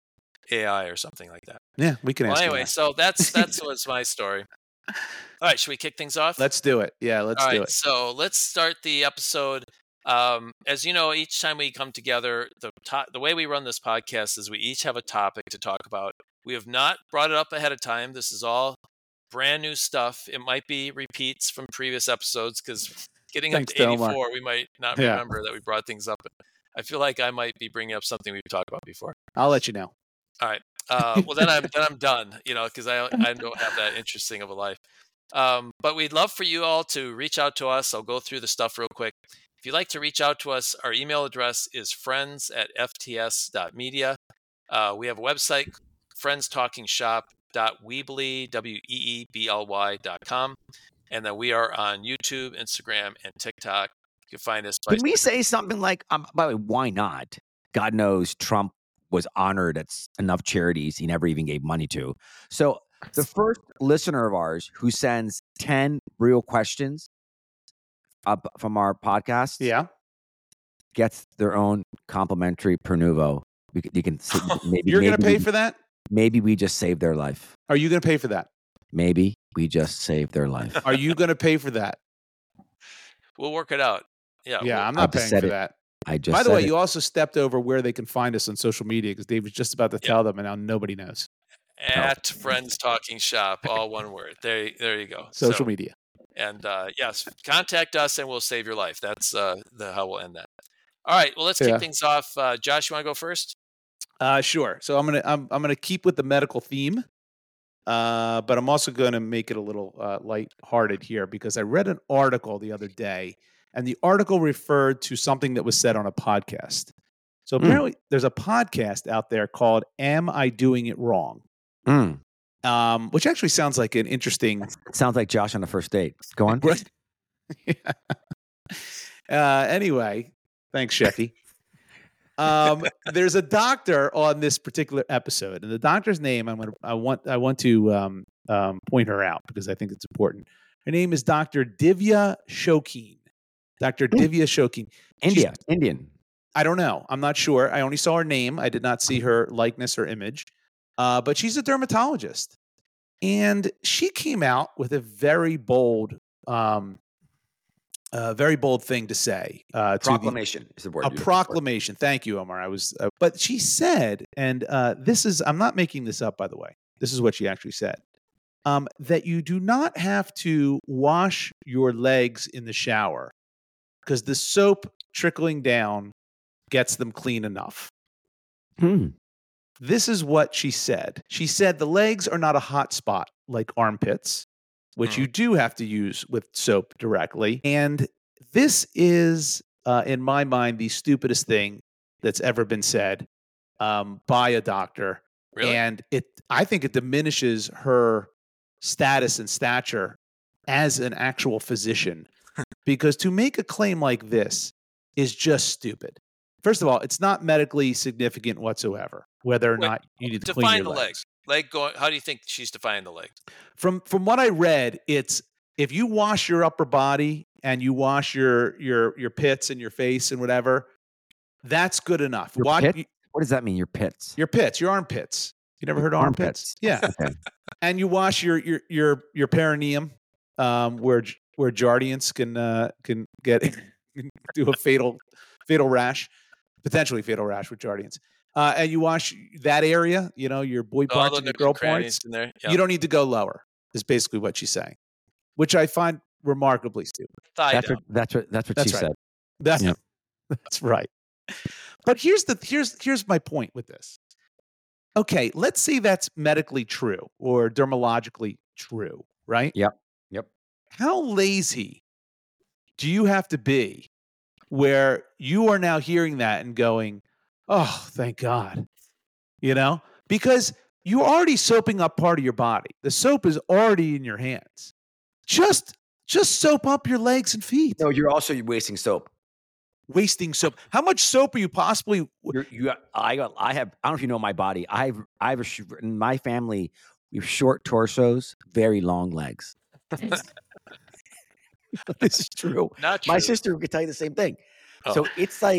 A I or something like that. Yeah, we can Well, ask. anyway, A I. so that's that's what's my story. All right, should we kick things off? Let's do it. Yeah, let's All do right, it. so let's start the episode. Um, as you know, each time we come together, the to- the way we run this podcast is we each have a topic to talk about. We have not brought it up ahead of time. This is all brand new stuff. It might be repeats from previous episodes because getting Thanks, up to Delmar. eighty-four, we might not Yeah. remember that we brought things up. I feel like I might be bringing up something we've talked about before. I'll let you know. All right. Uh, well, then I'm then I'm done. You know, because I I don't have that interesting of a life. Um, but we'd love for you all to reach out to us. I'll go through the stuff real quick. If you'd like to reach out to us, our email address is friends at f t s dot media. Uh, we have a website, friends talking shop dot weebly, W E E B L Y dot com. And then we are on YouTube, Instagram, and TikTok. You can find us by Can we say something like, um, by the way, why not? God knows Trump was honored at s- enough charities he never even gave money to. So the first listener of ours who sends ten real questions up from our podcast Yeah. gets their own complimentary Pernuvo. We, c- you can s- maybe You're going to maybe pay we- for that? Maybe we just saved their life. Are you going to pay for that? Maybe we just saved their life. Are you going to pay for that? We'll work it out. Yeah. Yeah, we'll- I'm I not just paying said for it. that. I just By the said way, it. you also stepped over where they can find us on social media because Dave was just about to Yeah. tell them, and now nobody knows. At Friends Talking Shop, all one word. There, there you go. Social So, media. and uh, yes, contact us and we'll save your life. That's uh, the how we'll end that. All right. Well, let's Yeah. kick things off. Uh, Josh, you want to go first? Uh, sure. So I'm gonna I'm I'm gonna keep with the medical theme, uh, but I'm also gonna make it a little uh, lighthearted here because I read an article the other day, and the article referred to something that was said on a podcast. So Mm. apparently, there's a podcast out there called "Am I Doing It Wrong?" Mm. Um, which actually sounds like an interesting. It sounds like Josh on the first date. Go on. Right. Yeah. Uh, anyway, thanks, Sheffy. Um, there's a doctor on this particular episode, and the doctor's name I'm gonna I want I want to um, um, point her out because I think it's important. Her name is Doctor Divya Shokeen. Doctor Divya Shokeen. India. Indian. I don't know. I'm not sure. I only saw her name. I did not see her likeness or image. Uh, but she's a dermatologist, and she came out with a very bold, um, uh, very bold thing to say. Uh, to the- Proclamation is the word. a you're looking for. proclamation. Thank you, Omar. I was, uh, but she said, and uh, this is, I'm not making this up, by the way. This is what she actually said. Um, that you do not have to wash your legs in the shower because the soap trickling down gets them clean enough. Hmm. This is what she said. She said the legs are not a hot spot like armpits, which Mm. you do have to use with soap directly. And this is, uh, in my mind, the stupidest thing that's ever been said um, by a doctor. Really? And it, I think it diminishes her status and stature as an actual physician because to make a claim like this is just stupid. First of all, it's not medically significant whatsoever whether or Wait, not you need to clean Define your the legs. legs. Leg going. How do you think she's defining the legs? From from what I read, it's if you wash your upper body and you wash your your your pits and your face and whatever, that's good enough. Your Watch pits? What does that mean? Your pits. your pits, your armpits. You never heard of armpits? Armpits. Yeah. Okay. And you wash your your your your perineum, um, where j- where Jardians can uh, can get can do a fatal fatal rash, potentially fatal rash with Jardians. Uh, and you wash that area, you know, your boy All parts the and your nooks girl and crannies points. in there. You don't need to go lower. Is basically what she's saying, which I find remarkably stupid. Thigh That's down. what, that's what that's what That's she right. said. That's Yep. that's right. But here's the here's here's my point with this. Okay, let's say that's medically true or dermatologically true, right? Yep. Yep. How lazy do you have to be where you are now hearing that and going, "Oh, thank God." You know? Because you're already soaping up part of your body. The soap is already in your hands. Just just soap up your legs and feet. No, you're also wasting soap. Wasting soap. How much soap are you possibly You're, you, I got. I have. I don't know if you know my body. I have. I have a. sh- In my family, we have short torsos, very long legs. This is true. Not true. My sister could tell you the same thing. Oh. So it's like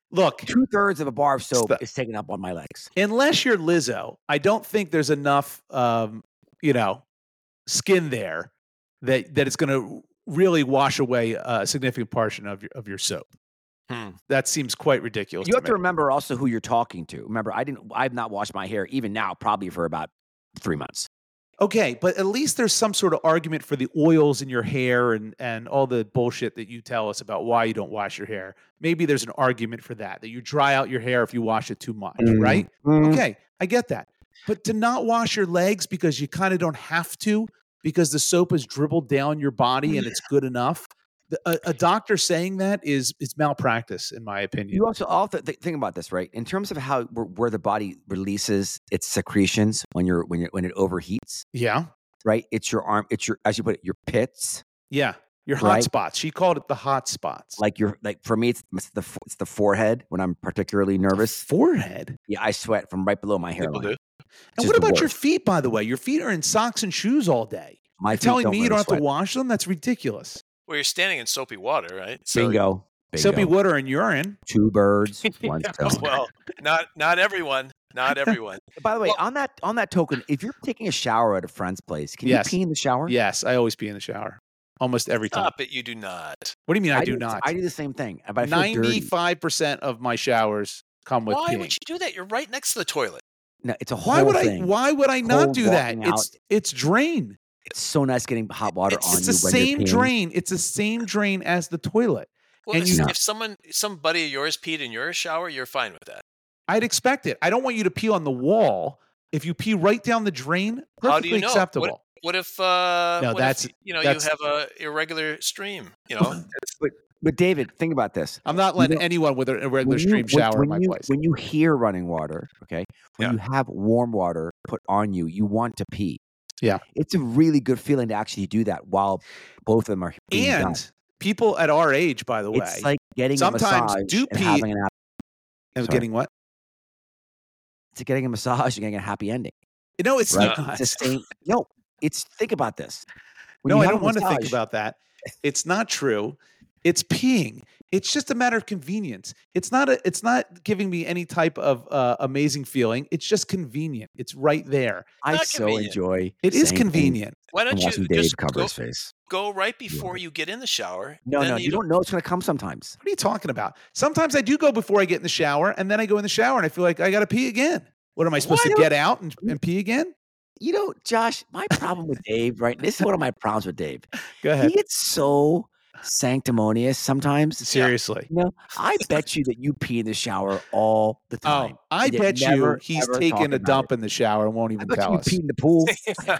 Look, Two thirds of a bar of soap Stop. is taken up on my legs. unless you're Lizzo, I don't think there's enough, um, you know, skin there that that it's going to really wash away a significant portion of your of your soap. Hmm. That seems quite ridiculous. You have to to me. remember also who you're talking to. Remember, I didn't. I've not washed my hair even now, probably for about three months. Okay, but at least there's some sort of argument for the oils in your hair and and all the bullshit that you tell us about why you don't wash your hair. Maybe there's an argument for that, that you dry out your hair if you wash it too much, Mm. right? Mm. Okay, I get that. But to not wash your legs because you kind of don't have to, because the soap has dribbled down your body and it's good enough. The, a, a doctor saying that is is malpractice, in my opinion. You also also th- think about this, right? In terms of how where, where the body releases its secretions when you're when you when it overheats, yeah, right? It's your arm. It's your as you put it, your pits. yeah. Your hot Right. spots. She called it the hot spots. Like your like for me, it's, it's the f- it's the forehead when I'm particularly nervous. forehead. Yeah, I sweat from right below my People hairline. do. And Just what the about your worst. feet, by the way? Your feet are in socks and shoes all day. My You're feet telling don't me you really don't have sweat. to wash them? That's ridiculous. Well, you're standing in soapy water, right? So, Bingo. Bingo. Soapy water and urine. Two birds, one Yeah, stone. well, not not everyone. Not everyone. By the way, Well- on that on that token, if you're taking a shower at a friend's place, can Yes. you pee in the shower? Yes, I always pee in the shower. Almost every time. Stop it. You do not. What do you mean I, do the- not? I do the same thing, but I feel dirty. ninety-five percent of my showers come with Why peeing. would you do that? You're right next to the toilet. No, it's a whole Why would thing. I why would I not Cold do that? walking It's it's drain. It's so nice getting hot water It's- on It's you the when same you're peeing. drain. It's the same drain as the toilet. Well, And if, you- if someone, somebody of yours peed in your shower, you're fine with that. I'd expect it. I don't want you to pee on the wall. If you pee right down the drain, perfectly How do you know? acceptable. What, what if uh, No, what that's- if, you know that's- you have a irregular stream? You know, But, but David, think about this. I'm not letting know- anyone with a a regular When you- stream when- shower when in my you, place. When you hear running water, okay, when Yeah. you have warm water put on you, you want to pee. Yeah. It's a really good feeling to actually do that while both of them are being done. And people at our age, by the way, It's like getting sometimes a massage do and pee- having an happy, and sorry. getting what? it's like getting a massage and getting a happy ending. No, it's Right? not. It's the same. No, it's think about this. When No, you I have don't a want to think massage- about that. It's not true. It's peeing. It's just a matter of convenience. It's not a, it's not giving me any type of uh, amazing feeling. It's just convenient. It's right there. I Not so convenient. enjoy. It is saying things convenient. why and don't watching you Dave just cover go, his face. go right before you get in the shower? No, then no, you don't know it's going to come sometimes. What are you talking about? Sometimes I do go before I get in the shower, and then I go in the shower and I feel like I got to pee again. What am I supposed What? to get out and, and pee again? You know, Josh, my problem with Dave, right? This is one of my problems with Dave. Go ahead. He gets so sanctimonious sometimes. Seriously. You know, I bet you that you pee in the shower all the time. Oh, I and yet bet never, you he's ever talk taking a about dump it. in the shower and won't I even bet tell you us. pee in the pool.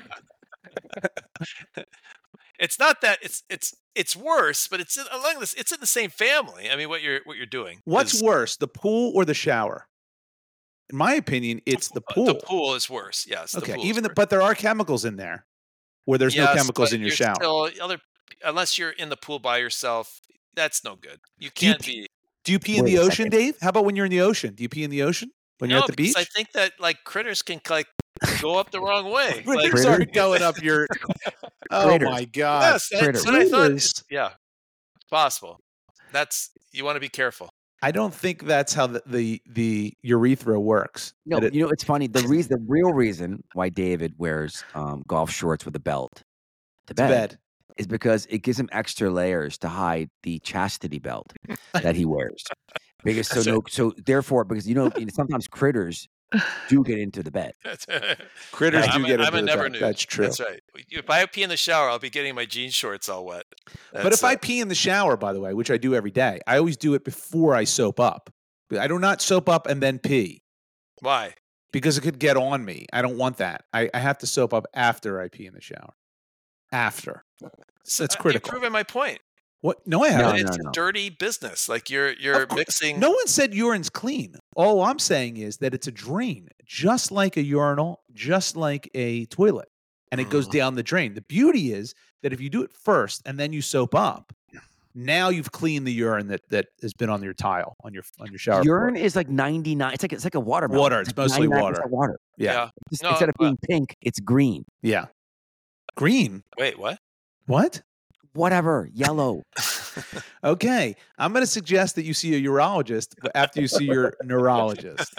It's not that it's it's it's worse, but it's in, along this. It's in the same family. I mean, what you're what you're doing. What's is- worse, the pool or the shower? In my opinion, it's the uh, pool. The pool is worse. Yes. the Okay, pool is even the, worse. but there are chemicals in there where there's no Yes, chemicals but in your you're shower. Still, other unless you're in the pool by yourself, that's no good. You can't pee- be. Do you pee in Wait the a ocean, second. Dave? How about when you're in the ocean? Do you pee in the ocean when you're No, at the because beach? I think that like critters can like go up the wrong way. Critters Like, Critter? aren't going up your. Oh Critters. my god! yes, that's critters. what I thought. Critters. Yeah, it's possible. That's you want to be careful. I don't think that's how the the, the urethra works. No, That it- you know, it's funny. The reason, the real reason why David wears um, golf shorts with a belt to it's bed, bed. is because it gives him extra layers to hide the chastity belt that he wears. Because so That's no, so therefore, because you know, you know, sometimes critters do get into the bed. Critters I'm do a- get I'm into a the never bed. knew. That's true. That's right. If I pee in the shower, I'll be getting my jean shorts all wet. But That's if I it. pee in the shower, by the way, which I do every day, I always do it before I soap up. I do not soap up and then pee why? because it could get on me. I don't want that. I, I have to soap up after I pee in the shower. After. That's Uh, critical. You're proving my point. What? No, I No, haven't. But no, it's no. a dirty business. Like you're you're Of course. mixing. No one said urine's clean. All I'm saying is that it's a drain, just like a urinal, just like a toilet, and it goes Mhm. down the drain. The beauty is that if you do it first and then you soap up, now you've cleaned the urine that that has been on your tile on your on your shower. Urine floor. is like ninety-nine. It's like it's like a water. Water, it's mostly water. water. Yeah, Just, No, instead of but- being pink, it's green. yeah. Green. Wait, what? What? Whatever, yellow. Okay, I'm going to suggest that you see a urologist after you see your neurologist,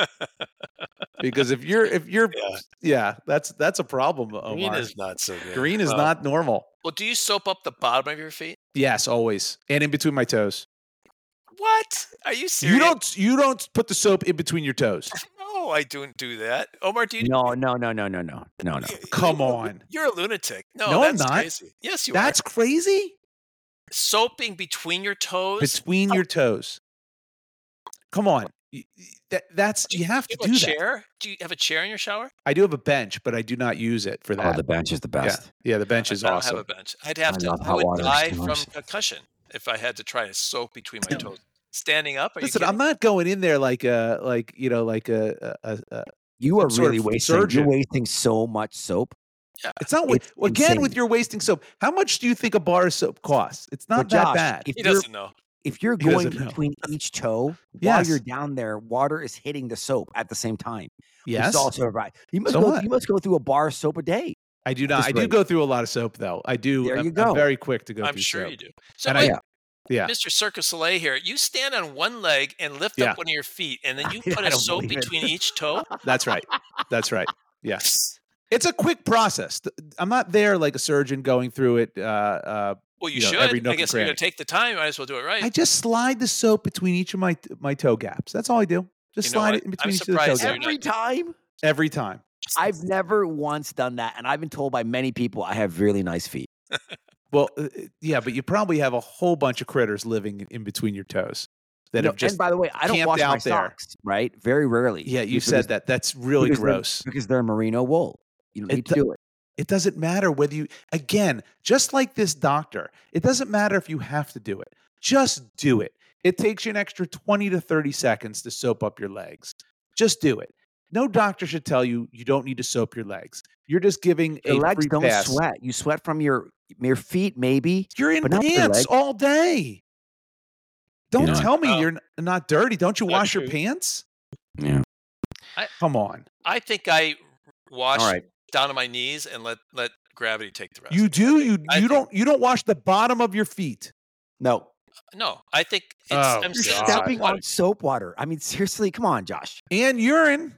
because if you're if you're yeah, yeah that's that's a problem. Omar. Green is not so good. Green is well, not normal. Well, do you soap up the bottom of your feet? Yes, always, and in between my toes. What? Are you serious? You don't you don't put the soap in between your toes. No, I don't do that. Omar, do you? No, no, no, no, no, no, no, no. Come on. You're a lunatic. No, no that's I'm not. crazy. Yes, you that's are. That's crazy. Soaping between your toes. Between your toes. Come on. That, that's you have do to you have do a that. chair? Do you have a chair in your shower? I do have a bench, but I do not use it for that. Oh, the bench is the best. Yeah, yeah the bench is I don't awesome. have a bench. I'd have I to. love I hot would water die showers. from concussion if I had to try to soap between my toes. Standing up? Are Listen, you I'm not going in there like a like you know like a. a, a you are really wasting. Surgeon. You're wasting so much soap. Yeah. It's not it's again insane. with your wasting soap. How much do you think a bar of soap costs? It's not but that Josh, bad. If he you're, doesn't know. If you're He going doesn't know. between each toe Yes. while you're down there, water is hitting the soap at the same time. Yes, It's also right. You must So go. what? You must go through a bar of soap a day. I do not. this I do rate. go through a lot of soap though. I do. There I'm, you go. I'm very quick to go I'm through sure soap. you do. So, And wait, I, yeah. Mister Cirque du Soleil here, you stand on one leg and lift Yeah. up one of your feet, and then you I put a don't soap believe it. between each toe. That's right. That's right. Yes. It's a quick process. I'm not there like a surgeon going through it. Uh, uh, Well, you, You know, should. every nook I and guess you're cranny. going to take the time. Might as well do it right. I just slide the soap between each of my my toe gaps. That's all I do. Just You know slide what? it in between I'm each of the toe surprised gaps. you're Every time. Every time. I've never once done that, and I've been told by many people I have really nice feet. Well, uh, yeah, but you probably have a whole bunch of critters living in between your toes that No, have just. and by the way, I don't camped wash my out there. socks. Right? Very rarely. Yeah, you because- said that. That's really because they're- gross. because they're merino wool. You don't It need to do- do it. It doesn't matter whether you, again, just like this doctor, it doesn't matter if you have to do it. Just do it. It takes you an extra twenty to thirty seconds to soap up your legs. Just do it. No doctor should tell you you don't need to soap your legs. You're just giving Your a legs free don't pass. sweat. You sweat from your your feet, maybe. You're in but not your pants legs. all day. Don't Yeah. tell me Oh. you're n- not dirty. Don't you Not wash your true. pants? Yeah. Come on. I think I wash All right. down to my knees and let let gravity take the rest. You do. You I you think- don't you don't wash the bottom of your feet. No. No, I think it's. Oh, I'm You're saying God. stepping water. on soap water. I mean, seriously, come on, Josh. And urine.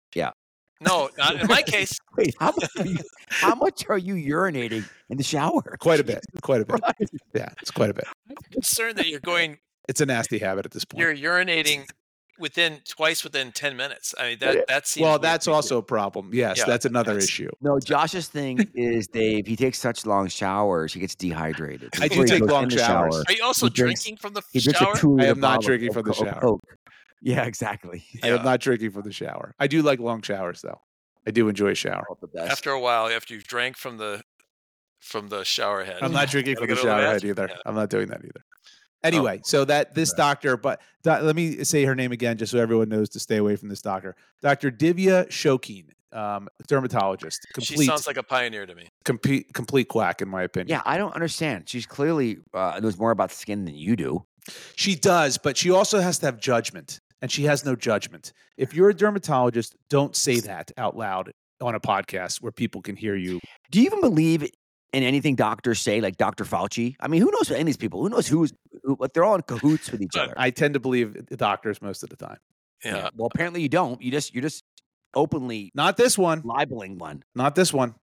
No, not in my case. Wait, how much are you, how much are you urinating in the shower? Quite a bit. Quite a bit. Right. Yeah, it's quite a bit. I'm concerned that you're going. It's a nasty habit at this point. You're urinating within twice within ten minutes. I mean that that seems. Well, weird that's to me. also a problem. Yes, Yeah, that's another that's- issue. No, Josh's thing is, Dave, he takes such long showers, he gets dehydrated. I do Before he take goes long in the showers. shower, Are you also He drinks- drinking from the he drinks shower? a two I liter am not bottle drinking of from the Coke- shower. Coke. Yeah, exactly. I am Yeah. not drinking from the shower. I do like long showers, though. I do enjoy a shower. The best. After a while, after you've drank from the from the shower head. I'm not drinking Gotta from the go to the shower head bathroom. either. Yeah. I'm not doing that either. Anyway, so that this doctor, but doc, let me say her name again, just so everyone knows to stay away from this doctor. Doctor Divya Shokeen, um, dermatologist. She Complete, sounds like a pioneer to me. complete, complete quack, in my opinion. Yeah, I don't understand. She's clearly uh, knows more about skin than you do. She does, but she also has to have judgment, and she has no judgment. If you're a dermatologist, don't say that out loud on a podcast where people can hear you. Do you even believe in anything doctors say, like Doctor Fauci? I mean, who knows what any of these people? Who knows who's who? But they're all in cahoots with each other. I tend to believe the doctors most of the time. Yeah. Well, apparently you don't. You just you're just openly Not this one. libeling one. Not this one.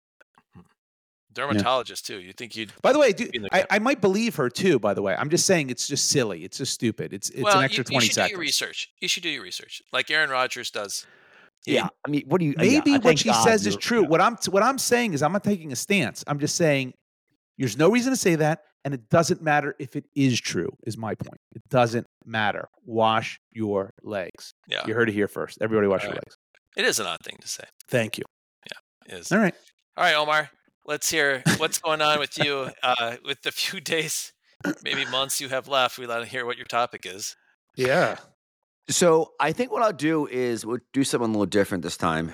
Dermatologist too. You think you'd By the way, do, In the I, camp. I might believe her too. By the way, I'm just saying it's just silly. It's just stupid. It's it's well, an extra you, twenty you should seconds. do your research. You should do your research, like Aaron Rodgers does. He- Yeah, I mean, what do you? yeah, Maybe I what thank she God says is you're- true. What I'm what I'm saying is I'm not taking a stance. I'm just saying there's no reason to say that, and it doesn't matter if it is true. Is my point. It doesn't matter. Wash your legs. Yeah. You heard it here first. Everybody, wash your All right. legs. It is an odd thing to say. Thank you. It is. All right. All right, Omar. Let's hear what's going on with you uh, with the few days, maybe months you have left. We want to hear what your topic is. Yeah. So I think what I'll do is we'll do something a little different this time.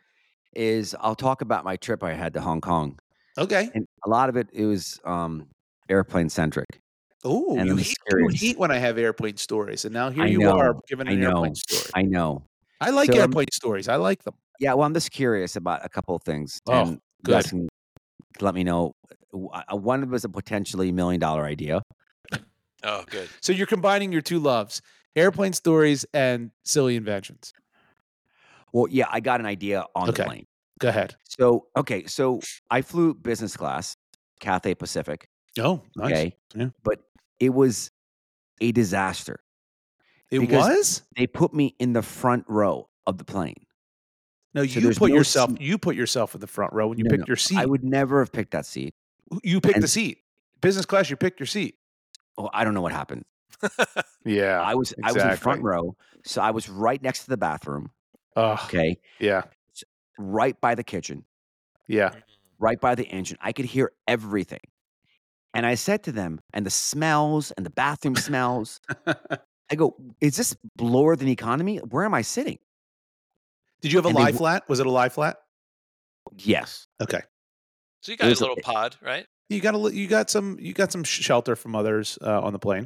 Is I'll talk about my trip I had to Hong Kong, Okay. and a lot of it it was um, airplane centric. Oh, And you I'm hate, you serious. hate when I have airplane stories, and now here I you know, are giving I an know, airplane story. I know. I like So, um, airplane stories. I like them. Yeah, well, I'm just curious about a couple of things. Oh, and you good. guys can let me know. Uh, One was a potentially million dollar idea. Oh, good. So you're combining your two loves, airplane stories and silly inventions. Well, yeah, I got an idea on Okay. the plane. Go ahead. So, okay, so I flew business class, Cathay Pacific. Oh, nice. Okay. Yeah. But it was a disaster. It because was? They put me in the front row of the plane. No, So you there's put no yourself seat. you put yourself in the front row when you No, picked no, your seat. I would never have picked that seat. You picked and- the seat. Business class, you picked your seat. Oh, I don't know what happened. Yeah. I was I was in the front exactly. row, so I was right next to the bathroom. Ugh. Okay, Yeah. right by the kitchen, Yeah. right by the engine. I could hear everything. And I said to them, and the smells and the bathroom smells. I go, is this lower than economy? Where am I sitting? Did you have a And they lie w- flat? Was it a lie flat? Yes. Okay. So you got a was a- little pod, right? You got a li- you got some you got some sh- shelter from others uh, on the plane.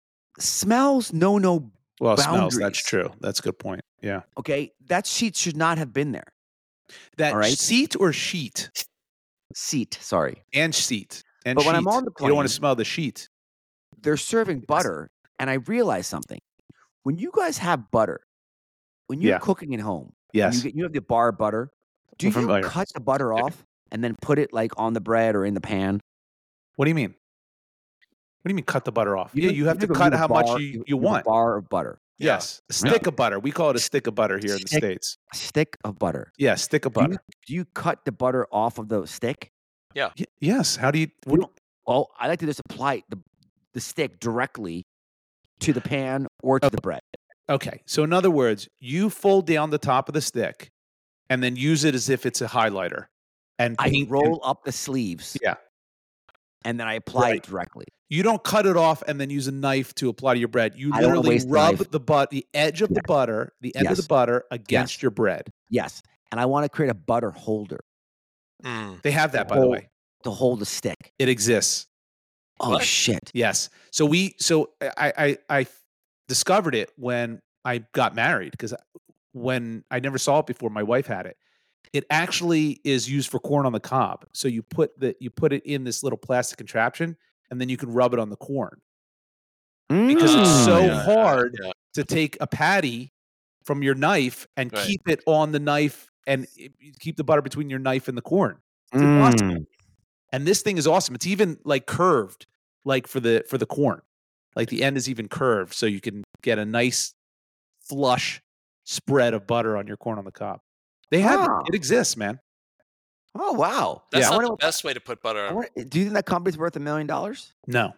Smells, no, no. Well, smells. That's Boundaries. true. That's a good point. Yeah. Okay, that sheet should not have been there. That All right. seat or sheet Seat, sorry. and seat and But when I'm sheet. on the you don't want plane- to smell the sheet. They're serving butter, and I realized something. When you guys have butter, when you're Yeah. cooking at home, and Yes. you get you have the bar butter. Do I'm you familiar. cut the butter off and then put it like on the bread or in the pan? What do you mean? What do you mean cut the butter off? You yeah, know- you have to know, cut a how bar- much you, you have a want. bar of butter, Yes. A stick of butter. We call it a stick of butter here in the Stick- States. a stick of butter. Yeah, stick of Do you, butter. do you cut the butter off of the stick? Y- yes. How do you You what, don't- Well, I like to just apply the the stick directly to the pan or to the bread. Okay. So in other words, you fold down the top of the stick and then use it as if it's a highlighter. And I paint and- roll up the sleeves. Yeah. And then I apply Right. it directly. You don't cut it off and then use a knife to apply to your bread. You I don't wanna literally waste the rub knife. the but the edge of the Yes. butter, the end of Yes. the butter against Yes. your bread. Yes. And I want to create a butter holder Mm. They have that, by the whole- way. to hold the stick. It exists. Oh What? shit. Yes. So we so I I I discovered it when I got married because when I never saw it before, my wife had it. It actually is used for corn on the cob. So you put the you put it in this little plastic contraption and then you can rub it on the corn. Because it's Mm. so yeah, hard yeah. to take a patty from your knife and Right. keep it on the knife and it- you keep the butter between your knife and the corn. It's impossible. Mm. And this thing is awesome. It's even like curved, like for the for the corn. Like the end is even curved, so you can get a nice flush spread of butter on your corn on the cob. They have Ah. it. It exists, man. Oh wow. That's Yeah. I not wonder the what- best way to put butter I on. wonder- do you think that company's worth a million dollars? No,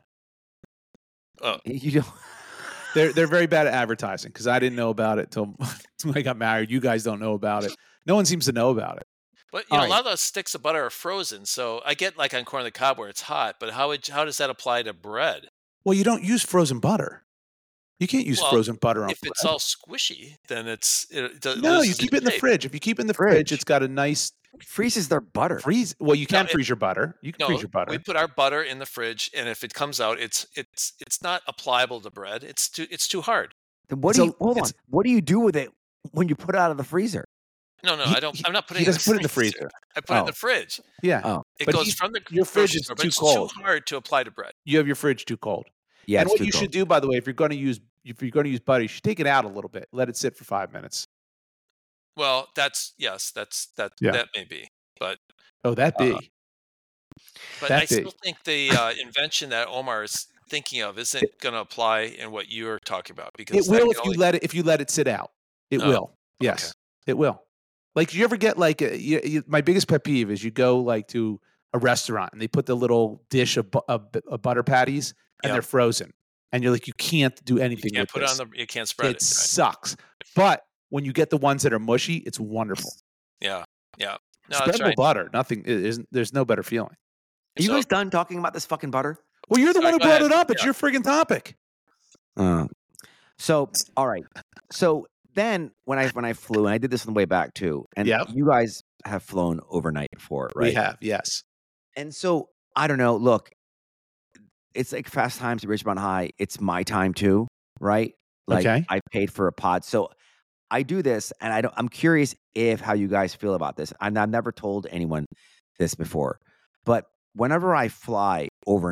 You don't. they're they're very bad at advertising because I didn't know about it till till I got married. You guys don't know about it. No one seems to know about it. But you know, All a lot of those sticks of butter are frozen. So I get like on corn on the cob where it's hot, but how would how does that apply to bread? Well, you don't use frozen butter. You can't use Well, frozen butter on If bread. it's all squishy, then it's it, it no, you loses keep its it in the shape. fridge. If you keep it in the fridge, Fridge. it's got a nice Freezes their butter. freeze. Well, you can it- freeze your butter. You can No, freeze your butter. we put our butter in the fridge, and if it comes out, it's it's it's not applicable to bread. It's too it's too hard. Then what It's do a- you hold on? it's- What do you do with it when you put it out of the freezer? No, no, He- I don't. he- I'm not he putting. doesn't it put it in the freezer. I put it in Oh. the fridge. Yeah, Oh, It But goes he's- from the your fridge grocery is store, but too it's cold. too hard to apply to bread. you have your fridge too cold. yeah. and it's what too you cold. should do, by the way, if you're going to use if you're going to use butter, you should take it out a little bit, let it sit for five minutes. Well, that's yes, that's that Yeah. that may be, but Oh, that big. Uh, but That I still big. think the uh, invention that Omar is thinking of isn't going to apply in what you're talking about because It that will can if you only- let it if you let it sit out. It Oh, will. Yes, it will. Like, you ever get like a, you, you, my biggest pet peeve is you go like to a restaurant and they put the little dish of, bu- of, of butter patties and Yep. they're frozen, and you're like, you can't do you anything can't with put this. it on the you can't spread it it. right? sucks. But when you get the ones that are mushy, it's wonderful. Yeah, yeah. No, that's Spreadable right. butter, nothing it isn't. There's no better feeling. Are you So- guys done talking about this fucking butter? Well, you're the Sorry, one who go brought ahead. it up. It's Yeah. your friggin' topic. Uh, so all right. So then when I when I flew, and I did this on the way back too, and Yep. you guys have flown overnight before, right? We have, yes. And so I don't know. Look, it's like Fast Times at Ridgemont High. It's my time too, right? Like Okay. I paid for a pod, so I do this, and I don't. I'm curious if how you guys feel about this. And I've never told anyone this before, but whenever I fly overnight,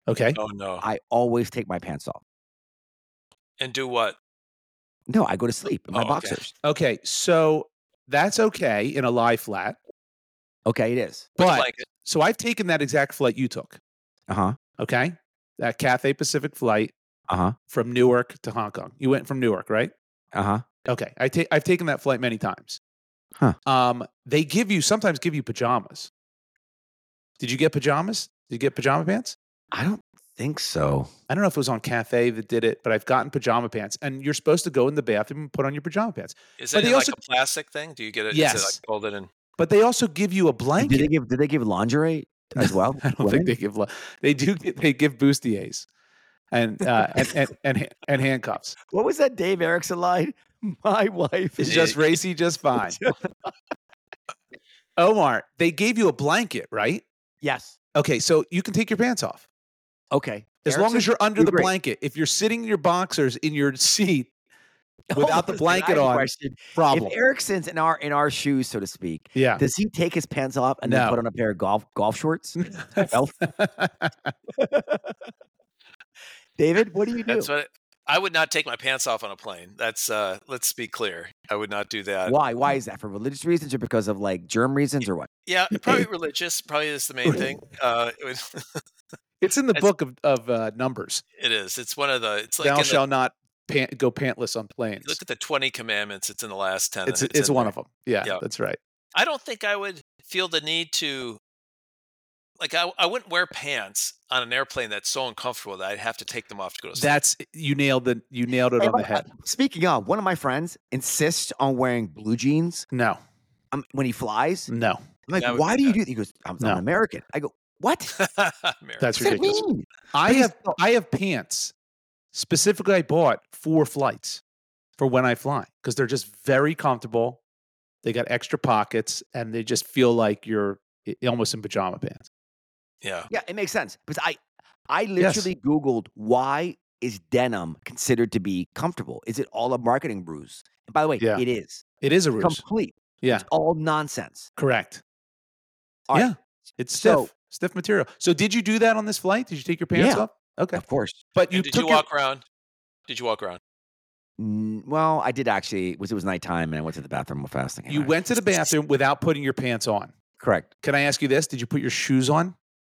Okay. Oh no. I always take my pants off. And do what? No, I go to sleep in my Oh, okay. boxers. Okay. So that's okay in a lie flat. Okay, it is. With a But blanket. so I've taken that exact flight you took. Uh huh. Okay. That Cathay Pacific flight Uh huh. from Newark to Hong Kong. You went from Newark, right? Uh huh. Okay. I take I've taken that flight many times. Huh. Um, they give you sometimes give you pajamas. Did you get pajamas? Did you get pajama pants? I don't think so. I don't know if it was on Cathay that did it, but I've gotten pajama pants, and you're supposed to go in the bathroom and put on your pajama pants. Is But it they in like also- a plastic thing? Do you get it? Is Yes. it like folded in? But they also give you a blanket. Did they give? Did they give lingerie as well? I don't Women? think they give. li- They do. Get, they give bustiers, and uh, and, and and and handcuffs. What was that Dave Erickson line? My wife It's is just racy, just fine. Omar, they gave you a blanket, right? yes. Okay, so you can take your pants off Okay. as long as Erickson? you're under You the agree? blanket. If you're sitting in your boxers in your seat without the Listen, I blanket have a on, question. problem. If Erickson's in our in our shoes, so to speak, Yeah. does he take his pants off and then No. put on a pair of golf golf shorts? Elf? David, what do you do? That's what I would not take my pants off on a plane. That's uh let's be clear. I would not do that. Why? Why is that? For religious reasons or because of like germ reasons or what? Yeah, probably religious. Probably is the main thing. Uh, it, would, It's in the It's- book of, of uh, Numbers. it is. It's one of the. It's like Thou in the, shalt not pant, go pantless on planes. look at the twenty commandments. It's in the last ten. It's and it's in one there. of them. Yeah, Yeah. that's right. I don't think I would feel the need to. Like I, I wouldn't wear pants on an airplane that's so uncomfortable that I'd have to take them off to go to sleep. That's you nailed the you nailed it Hey, on the but, uh, head. Speaking of, one of my friends insists on wearing blue jeans No, um, when he flies. I'm no, like, That would why be do you bad. do? He goes, I'm, I'm No. an American. I go, what? American. that's What's that ridiculous. mean? I But he's have still- I have pants specifically I bought for flights for when I fly because they're just very comfortable. They got extra pockets and they just feel like you're i- almost in pajama pants. Yeah. Yeah, it makes sense because I, I literally Googled why is denim considered to be comfortable? Is it all a marketing ruse? And by the way, Yeah. it is It is a ruse. complete. Yeah, It's all nonsense. correct. All right. yeah, it's stiff, So- stiff material. So did you do that on this flight? Did you take your pants Yeah. off? Okay, Of course. but you And did took you your- walk around? Did you walk around? Mm, well, I did actually. It was it was nighttime and I went to the bathroom real fast. and came You back. went to the bathroom without putting your pants on. Correct. Can I ask you this? Did you put your shoes on?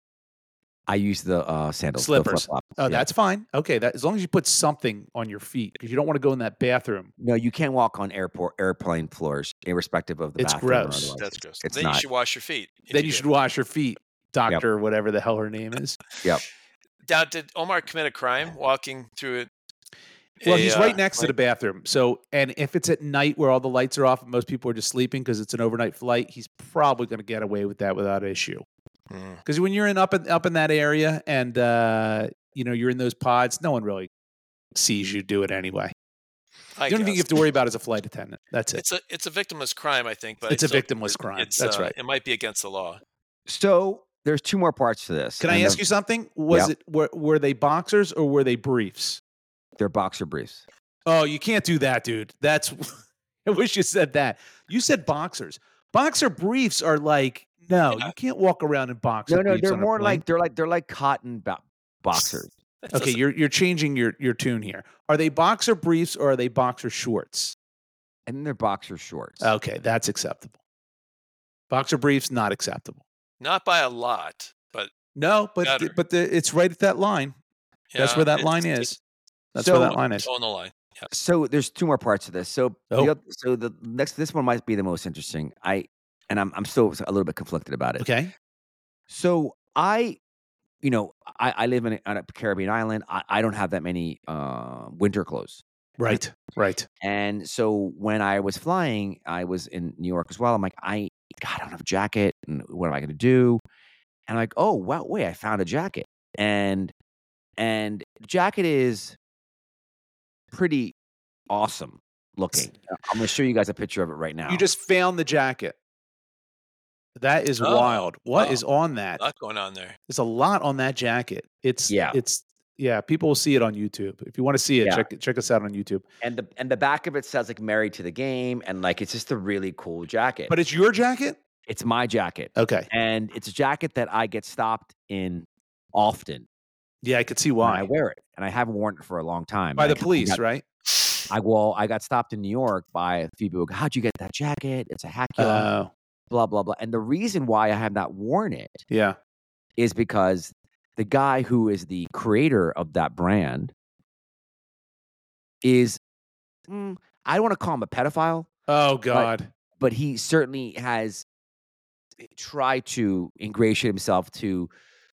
I used the uh, sandals, the Slippers. flip-flops. Oh, Yeah. that's fine. Okay, that as long as you put something on your feet because you don't want to go in that bathroom. No, you can't walk on airport airplane floors, irrespective of the It's bathroom. or gross. otherwise. That's gross. It's then not. you should wash your feet. if Then you did. should wash your feet, doctor, whatever the hell her name is. Now, did Omar commit a crime walking through it? Well, a, he's uh, right next to the bathroom. So, and if it's at night where all the lights are off and most people are just sleeping because it's an overnight flight, he's probably going to get away with that without issue. Mm. Because when you're in up in, up in that area and uh, you know you're in those pods, no one really sees you do it anyway. I the only thing you guess. have to worry about is a flight attendant. That's it. It's a it's a victimless crime, I think, but It's a still- victimless crime. It's, That's uh, right. It might be against the law. So there's two more parts to this. Can I and ask they're- you something? Was Yeah. it were, were they boxers or were they briefs? They're boxer briefs. Oh, you can't do that, dude. That's I wish you said that. You said boxers. Boxer briefs are like no, Yeah. you can't walk around in boxer No, no, briefs they're on a more plane. like they're like they're like cotton bo- boxers. That Okay, doesn't- you're you're changing your your tune here. Are they boxer briefs or are they boxer shorts? And then they're boxer shorts. Okay, that's acceptable. Boxer briefs not acceptable. not by a lot, but No, but Better. but the, it's right at that line. That's yeah, where that it's- line it's is. That's So- where that line is. on the line. Yeah. So there's two more parts to this. So Oh. the, oth- so the next this one might be the most interesting. I and I'm I'm still a little bit conflicted about it. Okay. So I, you know, I, I live in a, on a Caribbean island. I, I don't have that many uh, winter clothes. Right. Right. And so when I was flying, I was in New York as well. I'm like, I God, I don't have a jacket, and what am I going to do? And I'm like, oh wow, wait, I found a jacket, and and the jacket is pretty awesome looking. I'm going to show you guys a picture of it right now. You just found the jacket. That is Oh, wild. What is wow. on that? A lot going on there. There's a lot on that jacket. It's Yeah. It's yeah. People will see it on YouTube. If you want to see it, Yeah. check check us out on YouTube. and the and the back of it says like married to the game, and like it's just a really cool jacket. But it's your jacket. it's my jacket, Okay. and it's a jacket that I get stopped in often Yeah, I could see and why. I wear it, and I haven't worn it for a long time. By And the I got- police, I got, right? I well, I got stopped in New York by a few people. How'd you get that jacket? It's a Hacula. Oh, blah blah blah. And the reason why I have not worn it yeah. is because the guy who is the creator of that brand is, mm, I don't want to call him a pedophile, Oh God. but he certainly has tried to ingratiate himself to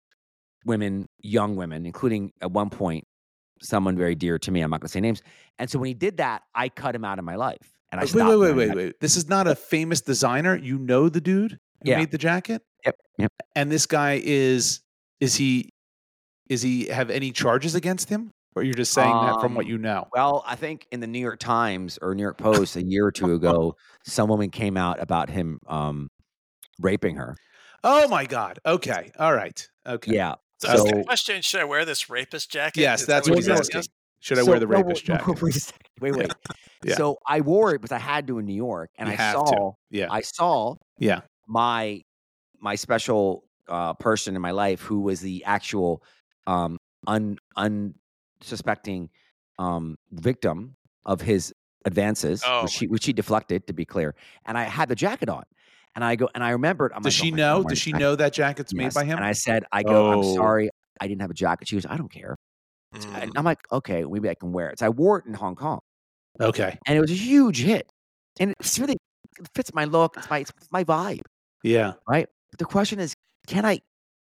women, young women, including at one point someone very dear to me. I'm not going to say names. And so when he did that, I cut him out of my life. And I wait, stopped wait, wait, wearing wait, that. wait. This is not a famous designer. You know the dude who Yeah. made the jacket, Yep, yep. and this guy is is he is he have any charges against him, or you're just saying that from what Um, you know? Well, I think in the New York Times or New York Post a year or two ago, some woman came out about him um, raping her. Oh my God. Okay. All right. Okay. Yeah. So, is So the question: should I wear this rapist jacket? Yes, Is that that's what he's you're asking. Should I so- wear the no, rapist no, jacket? Wait, a second. wait, wait. Yeah. So I wore it because I had to in New York, and You I have saw, to. Yeah. I saw Yeah. my my special uh, person in my life who was the actual um, un unsuspecting um, victim of his advances, Oh, which he which he deflected, to be clear. And I had the jacket on, and I go and I remembered. I'm Does like, she oh my God, know? I'm wearing Does a she jacket. know that jacket's made Yes. by him? And I said, I go, Oh. I'm sorry, I didn't have a jacket. She goes, I don't care. Mm. And I'm like, okay, maybe I can wear it. So I wore it in Hong Kong, Okay. and it was a huge hit. And it's really it fits my look. It's my it's my vibe, Yeah. right? But the question is, can I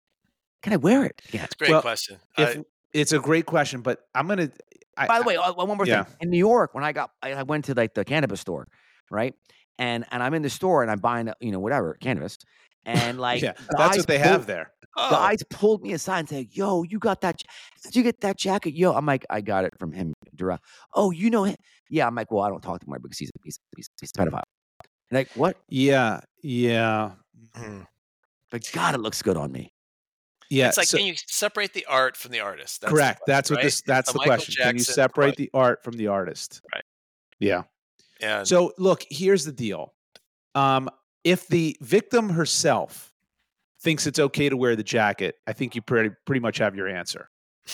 can I wear it? Yeah. It's a great Well, question. If I- it's a great question, but I'm gonna. I, By the way, uh, one more yeah. thing. In New York, when I got, I I went to like the cannabis store, right? And and I'm in the store and I'm buying, you know, whatever cannabis, and like yeah, that's guys what they pulled- have there. oh, Guys pulled me aside and said, "Yo, you got that? j- Did you get that jacket? Yo," I'm like, "I got it from him direct." Oh, you know him? Yeah. I'm like, "Well, I don't talk to him because he's a, he's he's, he's a pedophile." Like what? Yeah. Yeah. mm. But God, it looks good on me. Yeah. it's like, so- can you separate the art from the artist? That's the correct. question, That's what right? this. That's So the Michael question. Can you Jackson, separate right. the art from the artist? Right. Yeah. And So look, here's the deal. Um, if the victim herself thinks it's okay to wear the jacket, I think you pretty pretty much have your answer.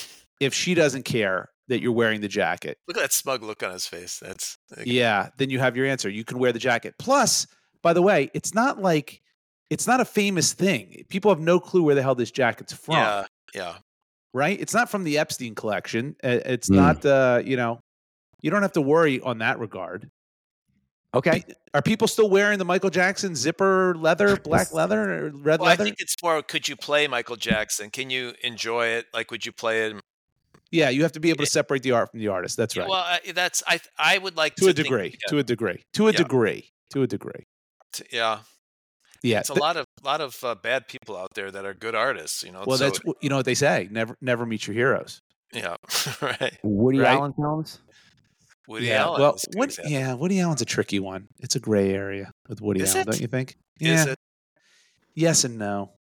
If she doesn't care that you're wearing the jacket, look at that smug look on his face. That's yeah, then you have your answer. You can wear the jacket. Plus, by the way, it's not like it's not a famous thing. People have no clue where the hell this jacket's from, yeah, yeah. right? It's not from the Epstein collection. Uh, It's Mm. not, uh, you know, you don't have to worry on that regard. Okay. Are people still wearing the Michael Jackson zipper leather, black leather, or red Well, I leather? think it's more. Could you play Michael Jackson? Can you enjoy it? Like, would you play it? Yeah, you have to be able to separate the art from the artist. That's right. Well, I, that's I. I would like to a think- degree. yeah, To a degree. To a Yeah. degree. To a degree. t- yeah. Yeah. It's a th- lot of lot of uh, bad people out there that are good artists. You know. well, so, that's what- you know what they say. Never, never meet your heroes. yeah. Right. Woody Right? Allen films. Woody yeah. Allen. Well, is a good what, example. yeah. Woody Allen's a tricky one. It's a gray area with Woody Is Allen, it? don't you think? Is yeah. it? Yes and no.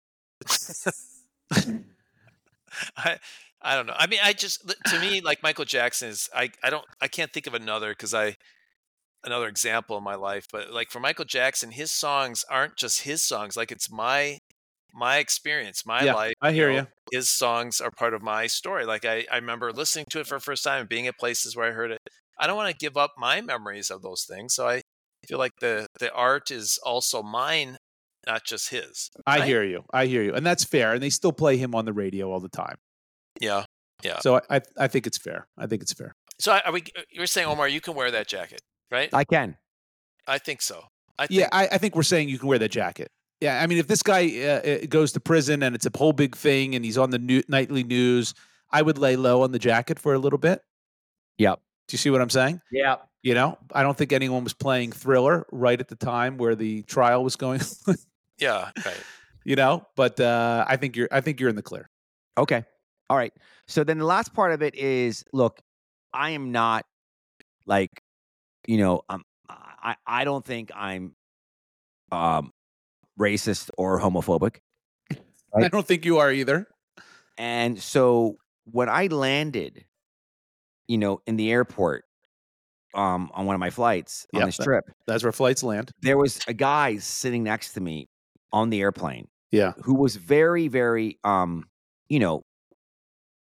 I I don't know. I mean, I just to me like Michael Jackson is I I don't I can't think of another because I another example in my life, but like for Michael Jackson, his songs aren't just his songs. Like it's my my experience, my Yeah, life. I hear know, you. His songs are part of my story. Like I I remember listening to it for the first time and being at places where I heard it. I don't want to give up my memories of those things, so I feel like the the art is also mine, not just his. I Right? hear you. I hear you, and that's fair. And they still play him on the radio all the time. Yeah. Yeah. So I, I, I think it's fair. I think it's fair. So are we? You're saying, Omar, you can wear that jacket, right? I can. I think so. I think, Yeah, I, I think we're saying you can wear that jacket. Yeah, I mean, if this guy uh, uh, goes to prison and it's a whole big thing, and he's on the new, nightly news, I would lay low on the jacket for a little bit. Yep. Do you see what I'm saying? Yeah. You know, I don't think anyone was playing Thriller right at the time where the trial was going. yeah, right. You know, but uh, I think you're, I think you're in the clear. Okay. All right. So then the last part of it is, look, I am not like, you know, um, I I don't think I'm um racist or homophobic. I don't think you are either. And so when I landed, you know, in the airport um on one of my flights on Yep, this that- trip, That's where flights land. there was a guy sitting next to me on the airplane Yeah. who was very, very um, you know,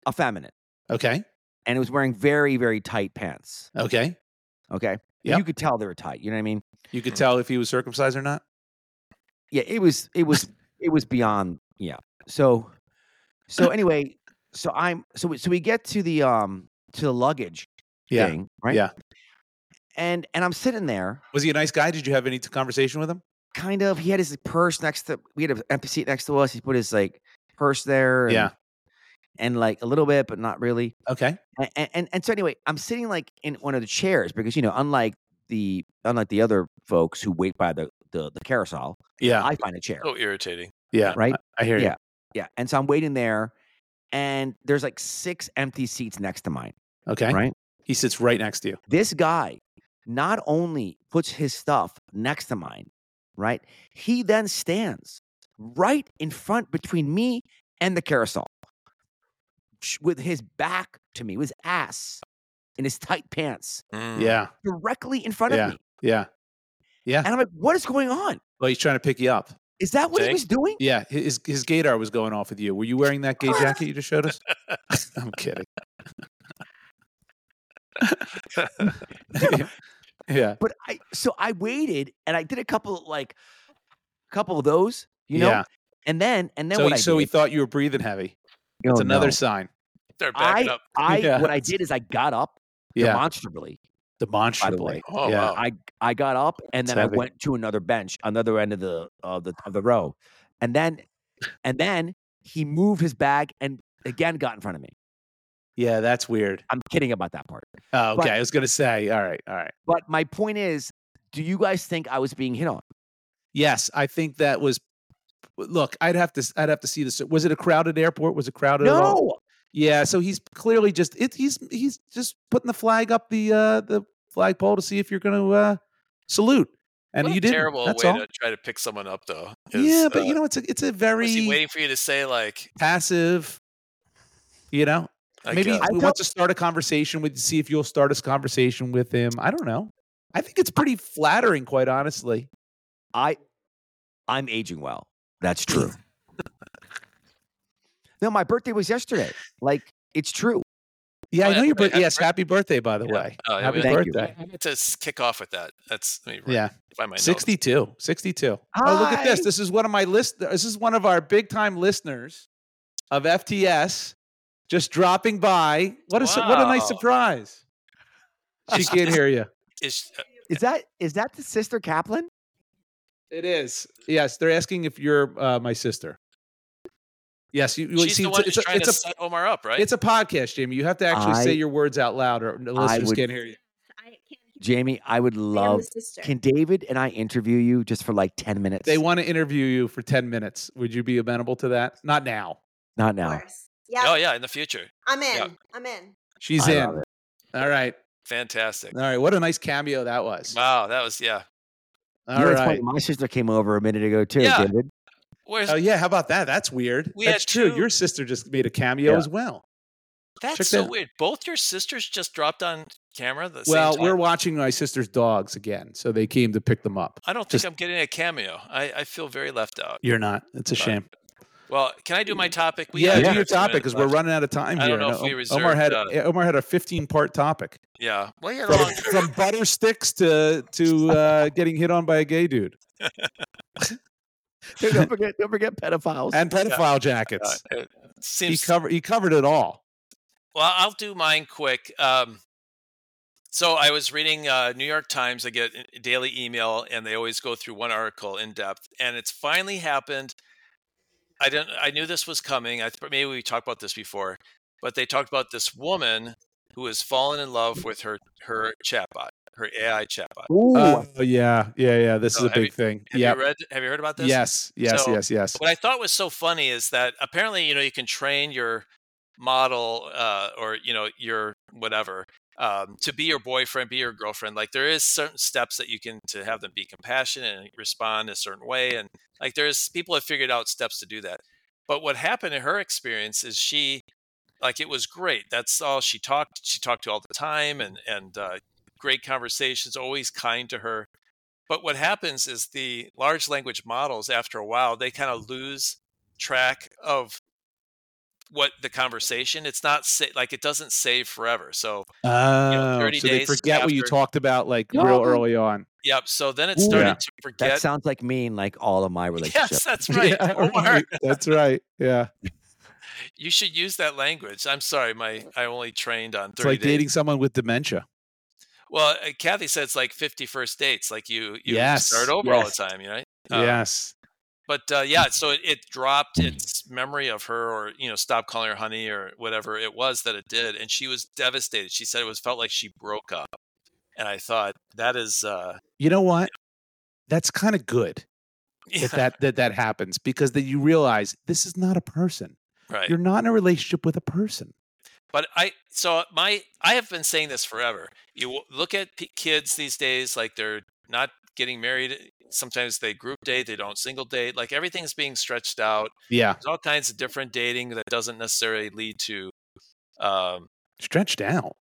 effeminate, Okay. and it was wearing very, very tight pants. Okay. Okay. Yep. You could tell they were tight. You know what I mean? You could tell if he was circumcised or not. Yeah, it was it was it was beyond yeah. So so anyway, so I'm so we, so we get to the um to the luggage Yeah. thing, right? Yeah. And and I'm sitting there, Was he a nice guy? Did you have any t- conversation with him? kind of. He had his purse next to. We had an empty seat next to us. He put his like purse there. And, Yeah. and like a little bit, but not really. Okay. And, and and so anyway, I'm sitting like in one of the chairs because you know, unlike the unlike the other folks who wait by the the, the carousel, Yeah. I find a chair. So irritating. Yeah. Right? I, I hear you. Yeah. Yeah. And so I'm waiting there, and there's like six empty seats next to mine. Okay. Right. He sits right next to you. This guy not only puts his stuff next to mine, right? He then stands right in front between me and the carousel sh- with his back to me, with his ass in his tight pants, Mm. Yeah. directly in front Yeah. of me. Yeah. Yeah. And I'm like, what is going on? Well, he's trying to pick you up. Is that what he Jake? was doing? Yeah. His his gaydar was going off with you. Were you wearing that gay jacket you just showed us? I'm kidding. Yeah. But I, so I waited and I did a couple, like, a couple of those, you know? Yeah. And then, and then So what he, I so he did, thought you were breathing heavy. oh, That's another no. sign. They're backing I, up. I, Yeah. what I did is I got up Yeah. demonstrably. Demonstrably. way. Oh, yeah. wow. I I got up and It's then I heavy. went to another bench, another end of the of the of the row, and then and then he moved his bag and again got in front of me. Yeah. That's weird. I'm kidding about that part, Oh, okay. But- I was gonna say. All right. All right. but my point is, do you guys think I was being hit on? Yes, I think that was. Look, I'd have to. I'd have to see this. Was it a crowded airport? Was it crowded at all? No, Yeah. So he's clearly just. It, he's he's just putting the flag up the uh the flagpole to see if you're going to uh salute, and What you a didn't. terrible That's way all. to try to pick someone up, though. Yeah, is, but uh, you know, it's a it's a was he very waiting for you to say like? passive. You know, I maybe guess. he wants to start a conversation with. See if you'll start a conversation with him. I don't know. I think it's pretty flattering, quite honestly. I I'm aging well. That's true. No, my birthday was yesterday. Like, it's true. Yeah, Oh, I know yeah, your right, birthday. Yes, happy happy birthday, by the Yeah. way. Oh, yeah, Happy we- Thank you. birthday. I get to s- kick off with that. That's let me write- Yeah. find my notes. sixty-two. sixty-two. Oh, look at this. Hi. This is one of my list. This is one of our big time listeners of F T S just dropping by. What a su- what a nice Wow. surprise. She can't hear you. Is, uh, Is that is that the sister Kaplan? It is. Yes, they're asking if you're uh, my sister. Yes, you, you she's see. the It's, one a, it's, who's a, trying it's, to a, set Omar up, right? it's a podcast, Jamie. You have to actually say I- your words out loud, or the listeners would- can't hear you. I can't. Jamie, I would I am love. the sister. Can David and I interview you just for like ten minutes? They want to interview you for ten minutes. Would you be amenable to that? Not now. Not Of now. course. Yeah, oh yeah, in the future. I'm in. yeah. I'm in. She's I in. love it. All right. Fantastic. All right. What a nice cameo that was. Wow, that was yeah. All You know, it's right. funny, my sister came over a minute ago too. Yeah. David. Where's Oh yeah, how about that? That's weird. We That's had true. two- Your sister just made a cameo Yeah. as well. that's check so that- weird. Both your sisters just dropped on camera. The Well, same time? we're watching my sister's dogs again, so they came to pick them up. I don't think just- I'm getting a cameo. I, I feel very left out. You're not. It's a shame. Well, can I do my topic? We yeah, have do one your or two topic minutes because we're left. running out of time I here. don't know if we O- Omar reserved, had uh, yeah, Omar had a fifteen part topic Yeah. Well, yeah. from, Long, from butter sticks to to uh, getting hit on by a gay dude don't forget, don't forget pedophiles. and pedophile uh, jackets. it He seems covered he covered it all. Well, I'll do mine quick. Um, so I was reading uh, New York Times. I get a daily email, and they always go through one article in depth. And it's finally happened. I didn't. I knew this was coming. I th- maybe we talked about this before, but they talked about this woman who has fallen in love with her her chatbot, her A I chatbot. Ooh, Oh yeah, yeah, yeah. This So is a have you- big thing. Have Yeah. you read? Have you heard about this? Yes. Yes. So- yes. Yes. What I thought was so funny is that apparently, you know, you can train your model uh, or, you know, your whatever um, to be your boyfriend, be your girlfriend. Like there is certain steps that you can to have them be compassionate and respond a certain way. And like there's people have figured out steps to do that. But what happened in her experience is she, like it was great. That's all she talked. She talked to all the time and, and uh, great conversations, always kind to her. But what happens is the large language models, after a while, they kind of lose track of what the conversation. It's not sa- like it doesn't save forever. So Oh, you know, thirty so they days forget what you after- talked about like No. real early on. Yep. So then it Ooh. started Yeah. to That forget. sounds like me in like all of my relationships. Yes, that's right. Yeah, Omar, right. That's right. Yeah. you should use that language. I'm sorry, my I only trained on It's thirty like days. dating someone with dementia. Well, uh, Kathy said it's like fifty first dates. Like you, you Yes, start over yes. all the time, you know. Um, Yes. But uh, yeah, so it, it dropped its memory of her, or you know, stop calling her honey, or whatever it was that it did, and she was devastated. She said it was felt like she broke up, and I thought that is, uh, You know what? That's kind of good yeah, if that, that that happens, because then you realize this is not a person. right. You're not in a relationship with a person. But I, so my, I have been saying this forever. You w- look at p- kids these days, like they're not getting married. Sometimes they group date, they don't single date. Like everything's being stretched out. Yeah. There's all kinds of different dating that doesn't necessarily lead to, um, Stretched out.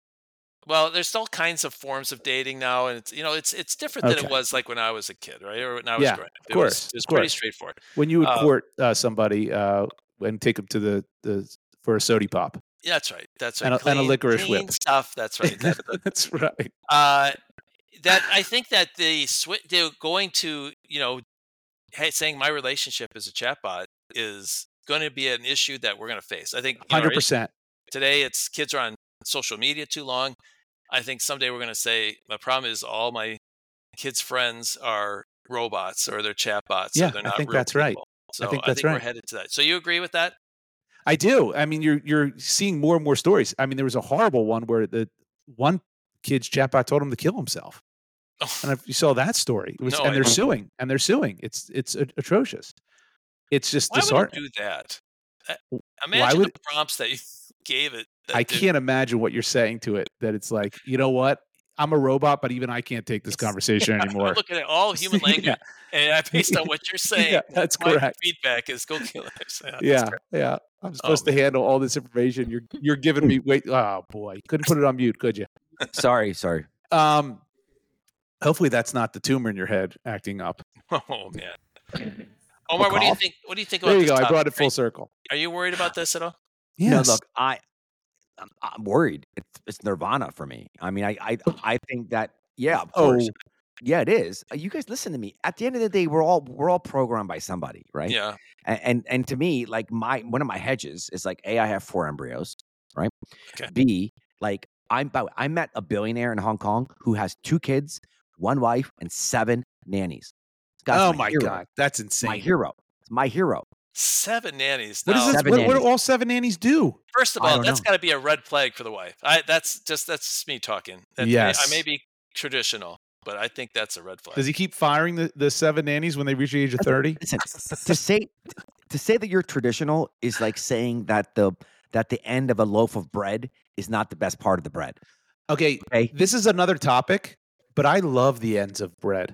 well, there's all kinds of forms of dating now, and it's you know it's it's different than Okay. it was like when I was a kid, right? Or when I was Yeah, growing up. of It course, was, it was of pretty course. straightforward. When you would Uh, court uh, somebody uh, and take them to the, the for a sody pop. Yeah, that's right. That's And right. a- and a Clean- licorice clean whip. stuff. That's right. That- That's right. uh, that I think that the switch, going to you know, hey, saying my relationship as a chatbot is going to be an issue that we're going to face. I think you know, our Hundred issue percent. today it's kids are on social media too long. I think someday we're going to say my problem is all my kids' friends are robots or they're chatbots. Yeah, or they're I not think real that's right. people. So think that's we're right. headed to that. So you agree with that? I do. I mean, you're you're seeing more and more stories. I mean, there was a horrible one where the one kid's chatbot told him to kill himself. And if you saw that story, it was, No, I and they're didn't. suing, and they're suing. It's it's a- atrocious. It's just Why would it disheartening. do that? Uh, Why Imagine would- the prompts that you gave it. that I did- can't imagine what you're saying to it. That it's like, you know what? I'm a robot, but even I can't take this conversation I'm anymore. looking at all human Yeah. language, and I- based on what you're saying, Yeah, that's my correct. feedback is go kill it. So, that's Yeah, great. yeah. I'm supposed to man. handle all this information. You're you're giving me wait. Oh boy, couldn't put it on mute, could you? Sorry, sorry. Um, hopefully that's not the tumor in your head acting up. Oh man, Omar, what do you cough? think? What do you think about There you this go. I topic? brought it Are full you- circle. Are you worried about this at all? Yes. No, look, I, I'm, I'm worried. It's, it's nirvana for me. I mean, I, I, I think that, yeah, of course. Oh, Yeah, it is. Uh, You guys listen to me. At the end of the day, we're all we're all programmed by somebody, right? Yeah. And and, and to me, like my one of my hedges is like A, I have four embryos, right? Okay. B, like I'm about I met a billionaire in Hong Kong who has two kids, one wife, and seven nannies. This guy's oh my hero. God, that's My insane. hero. It's my hero. Seven nannies. What Now, is this? Seven What, what do nannies. all seven nannies do? First of I all, don't that's know. got to be a red flag for the wife. I that's just that's just me talking. That may- Yes. I may be traditional, but I think that's a red flag. Does he keep firing the, the seven nannies when they reach the age of thirty? Listen, to say to say that you're traditional is like saying that the that the end of a loaf of bread is not the best part of the bread. Okay, Okay. this is another topic, but I love the ends of bread.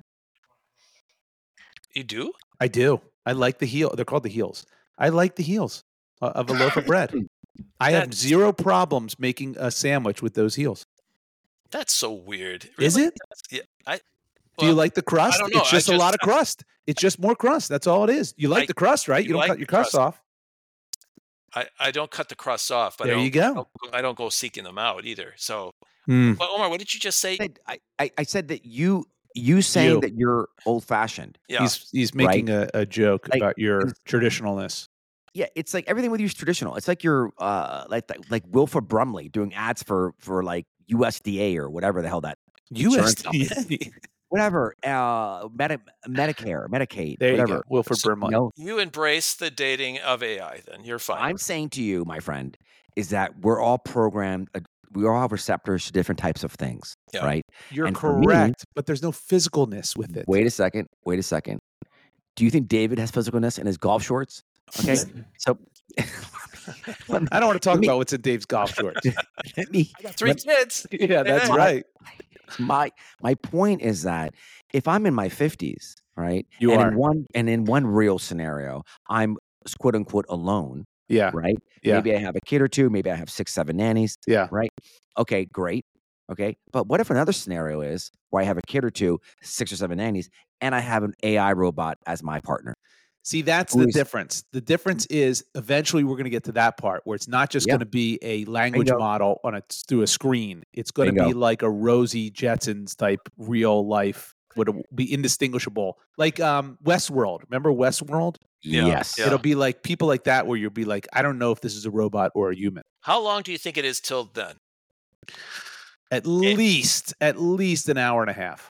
You do? I do. I like the heel. They're called the heels. I like the heels uh, of a loaf of bread. I have That's- zero problems making a sandwich with those heels. That's so weird. Is Really? it? Yeah. I. Do you well, like the crust? don't know. It's I just, a lot of just- crust. It's just more crust. That's all it is. You like I- the crust, right? you You don't like cut the your crust crust. off. I, I don't cut the crusts off, but There I don't, you go. I don't, I don't go seeking them out either. So, Hmm. but Omar, what did you just say? said- I, I, I said that you you saying You. that you're old fashioned. Yeah. He's he's making a, a joke Like, about your it's- traditionalness. Yeah, it's like everything with you is traditional. It's like you're uh like like Wilford Brumley doing ads for for like U S D A or whatever the hell that insurance company. U S D A. whatever uh Medi- Medicare, Medicaid, There you whatever. go. Wilford So, Brimley. No, You embrace the dating of A I, then you're fine. I'm saying to you, my friend, is that we're all programmed. Uh, we all have receptors to different types of things, Yeah. right? You're And for me- correct, but there's no physicalness with it. Wait a second. Wait a second. Do you think David has physicalness in his golf shorts? Okay, so let me, I don't want to talk Let me- about what's in Dave's golf shorts. let me I got three kids. Yeah, that's Yeah. right. my my point is that if I'm in my fifties, right? You and are. in one and in one real scenario, I'm quote unquote alone, Yeah, right? yeah, Maybe I have a kid or two, maybe I have six, seven nannies, yeah. right? Okay, great. Okay. But what if another scenario is where I have a kid or two, six or seven nannies, and I have an A I robot as my partner? See, that's Who the is- difference. The difference is eventually we're going to get to that part where it's not just Yeah. going to be a language Bingo. model on a through a screen. It's going to be Bingo. like a Rosie Jetsons type real life, would be indistinguishable. Like um, Westworld. Remember Westworld? Yeah, Yes. yeah. It'll be like people like that where you'll be like, I don't know if this is a robot or a human. How long do you think it is till then? At least, at least an hour and a half.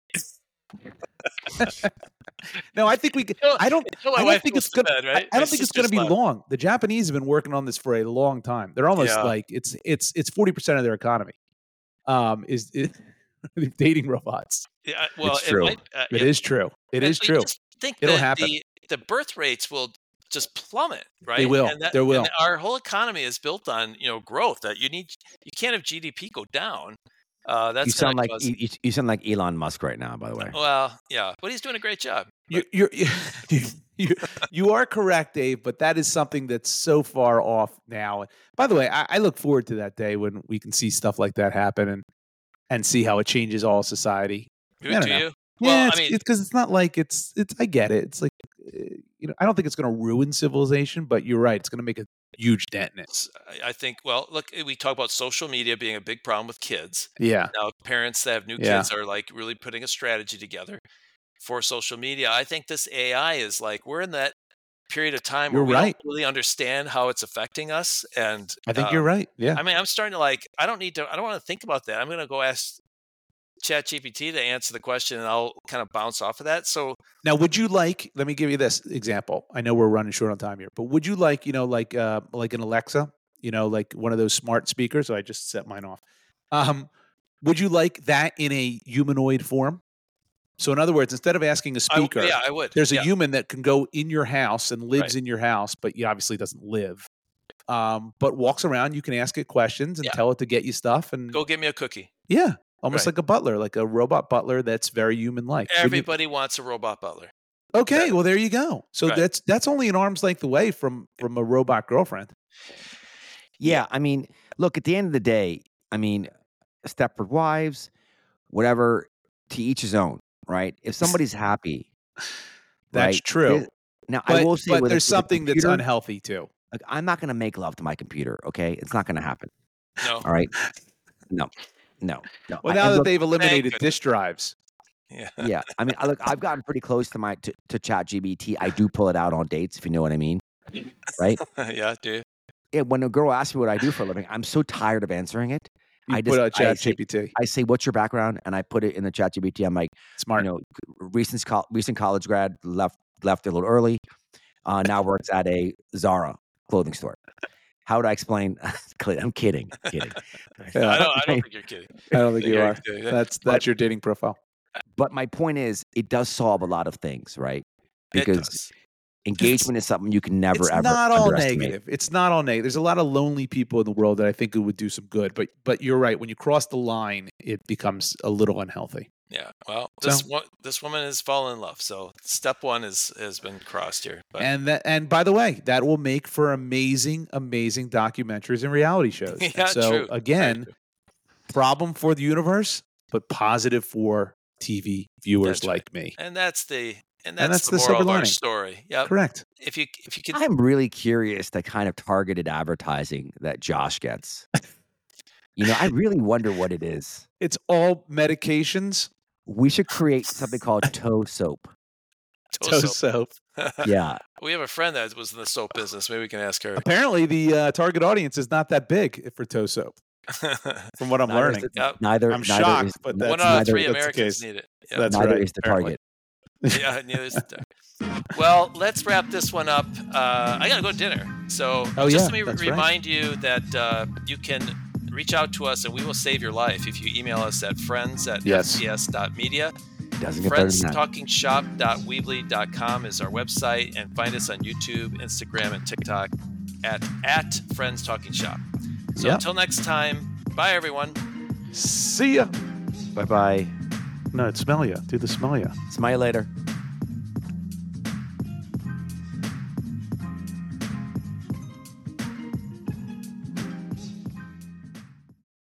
No, I think we. could- I don't. Until my I don't wife think goes it's to gonna. bed, right? I, I My don't think it's going to sister's be left. long. The Japanese have been working on this for a long time. They're almost Yeah. like it's it's it's forty percent of their economy. Um, is, is dating robots. Yeah, well, It's it true. might, uh, It is true. It and is you true. just think It'll that happen. The, the birth rates will just plummet, right? will. And that, There will. And our whole economy is built on you know growth. That you need. You can't have G D P go down. Uh, that's You sound gonna like cause- you, you- you sound like Elon Musk right now. By the way, Well, yeah, but he's doing a great job. You, you're, you, you, you are correct, Dave, but that is something that's so far off now. By the way, I, I look forward to that day when we can see stuff like that happen and and see how it changes all society. Do, I don't do know. you? Yeah, Well, it's I mean, because it's, it's not like it's it's. I get it. It's like uh, you know, I don't think it's going to ruin civilization, but you're right. It's going to make a huge dent in it. s- I I think. Well, look, we talk about social media being a big problem with kids. Yeah, Now, parents that have new Yeah. kids are like really putting a strategy together for social media. I think this A I is like we're in that period of time where You're we right. don't really understand how it's affecting us. And I think um, you're right. Yeah, I mean, I'm starting to like. I don't need to. I don't want to think about that. I'm going to go ask ChatGPT to answer the question, and I'll kind of bounce off of that. So Now, would you like? Let me give you this example. I know we're running short on time here, but would you like, you know, like uh, like an Alexa, you know, like one of those smart speakers? So I just set mine off. Um, would you like that in a humanoid form? So, in other words, instead of asking a I w- speaker, yeah, I would. there's a yeah. human that can go in your house and lives Right. in your house, but he obviously doesn't live. Um, but walks around. You can ask it questions and Yeah. tell it to get you stuff. And Go get me a cookie. yeah, almost Right. like a butler, like a robot butler that's very human-like. Wouldn't you- Everybody wants a robot butler. Okay, well there you go. So Right. that's that's only an arm's length away from from a robot girlfriend. yeah. I mean, look. At the end of the day, I mean, Stepford Wives, whatever. To each his own, right? If somebody's happy, That's right, true. it- Now, But, I will say, but with a- there's with a something that's computer, unhealthy too. like, I'm not going to make love to my computer. Okay, it's not going to happen. No. All right. No, no, no. Well, I- now and that look, they've eliminated goodness. disk drives. Yeah. yeah, I mean, I, look, I've gotten pretty close to my to, to Chat G P T. I do pull it out on dates, if you know what I mean, right? yeah, dude. Yeah, when a girl asks me what I do for a living, I'm so tired of answering it. You I put just out I Chat say, G P T. I say, "What's your background?" and I put it in the Chat G P T. I'm like, Smart. you know, recent col- recent college grad, left left a little early. Uh, now works at a Zara clothing store. How would I explain? I'm kidding, kidding. Yeah. I don't. I don't think you're kidding. I don't think you You're are. kidding. That's that's your dating profile. But my point is, it does solve a lot of things, right? It Because does. engagement is something you can never It's ever not all underestimate. negative. It's not all negative. There's a lot of lonely people in the world that I think it would do some good. But but you're right. When you cross the line, it becomes a little unhealthy. Yeah. Well, So- this one, this woman has fallen in love. So step one is has been crossed here. But And that and by the way, that will make for amazing, amazing documentaries and reality shows. And Yeah, so true. Very again, true. problem for the universe, but positive for T V viewers That's right. like me. and that's the and that's, And that's the, the moral silver of our lining. story. Yep. Correct. If you if you can, I'm really curious the kind of targeted advertising that Josh gets. You know, I really wonder what it is. It's all medications, We should create something called toe soap. toe toe soap. Yeah. we have a friend that was in the soap business. Maybe we can ask her. Apparently, the uh, target audience is not that big for toe soap, from what I'm Neither is learning. the- Yep. Neither, I'm neither shocked, is, but that's One out of neither- three that's the Americans case. need it. Yep. That's neither right. is the apparently. target. yeah, neither is the- Well, let's wrap this one up. Uh, I gotta go to dinner, so Oh, just yeah, let me that's right. remind you that uh, you can reach out to us and we will save your life if you email us at friends at Yes. f c s dot media. Doesn't get better friends than that. talking shop dot weebly dot com is our website, and find us on YouTube, Instagram, and TikTok at at Friends Talking Shop. So Yeah. until next time, bye everyone. See ya. Bye bye. No, it's smell ya. Do the smell ya. Smile later.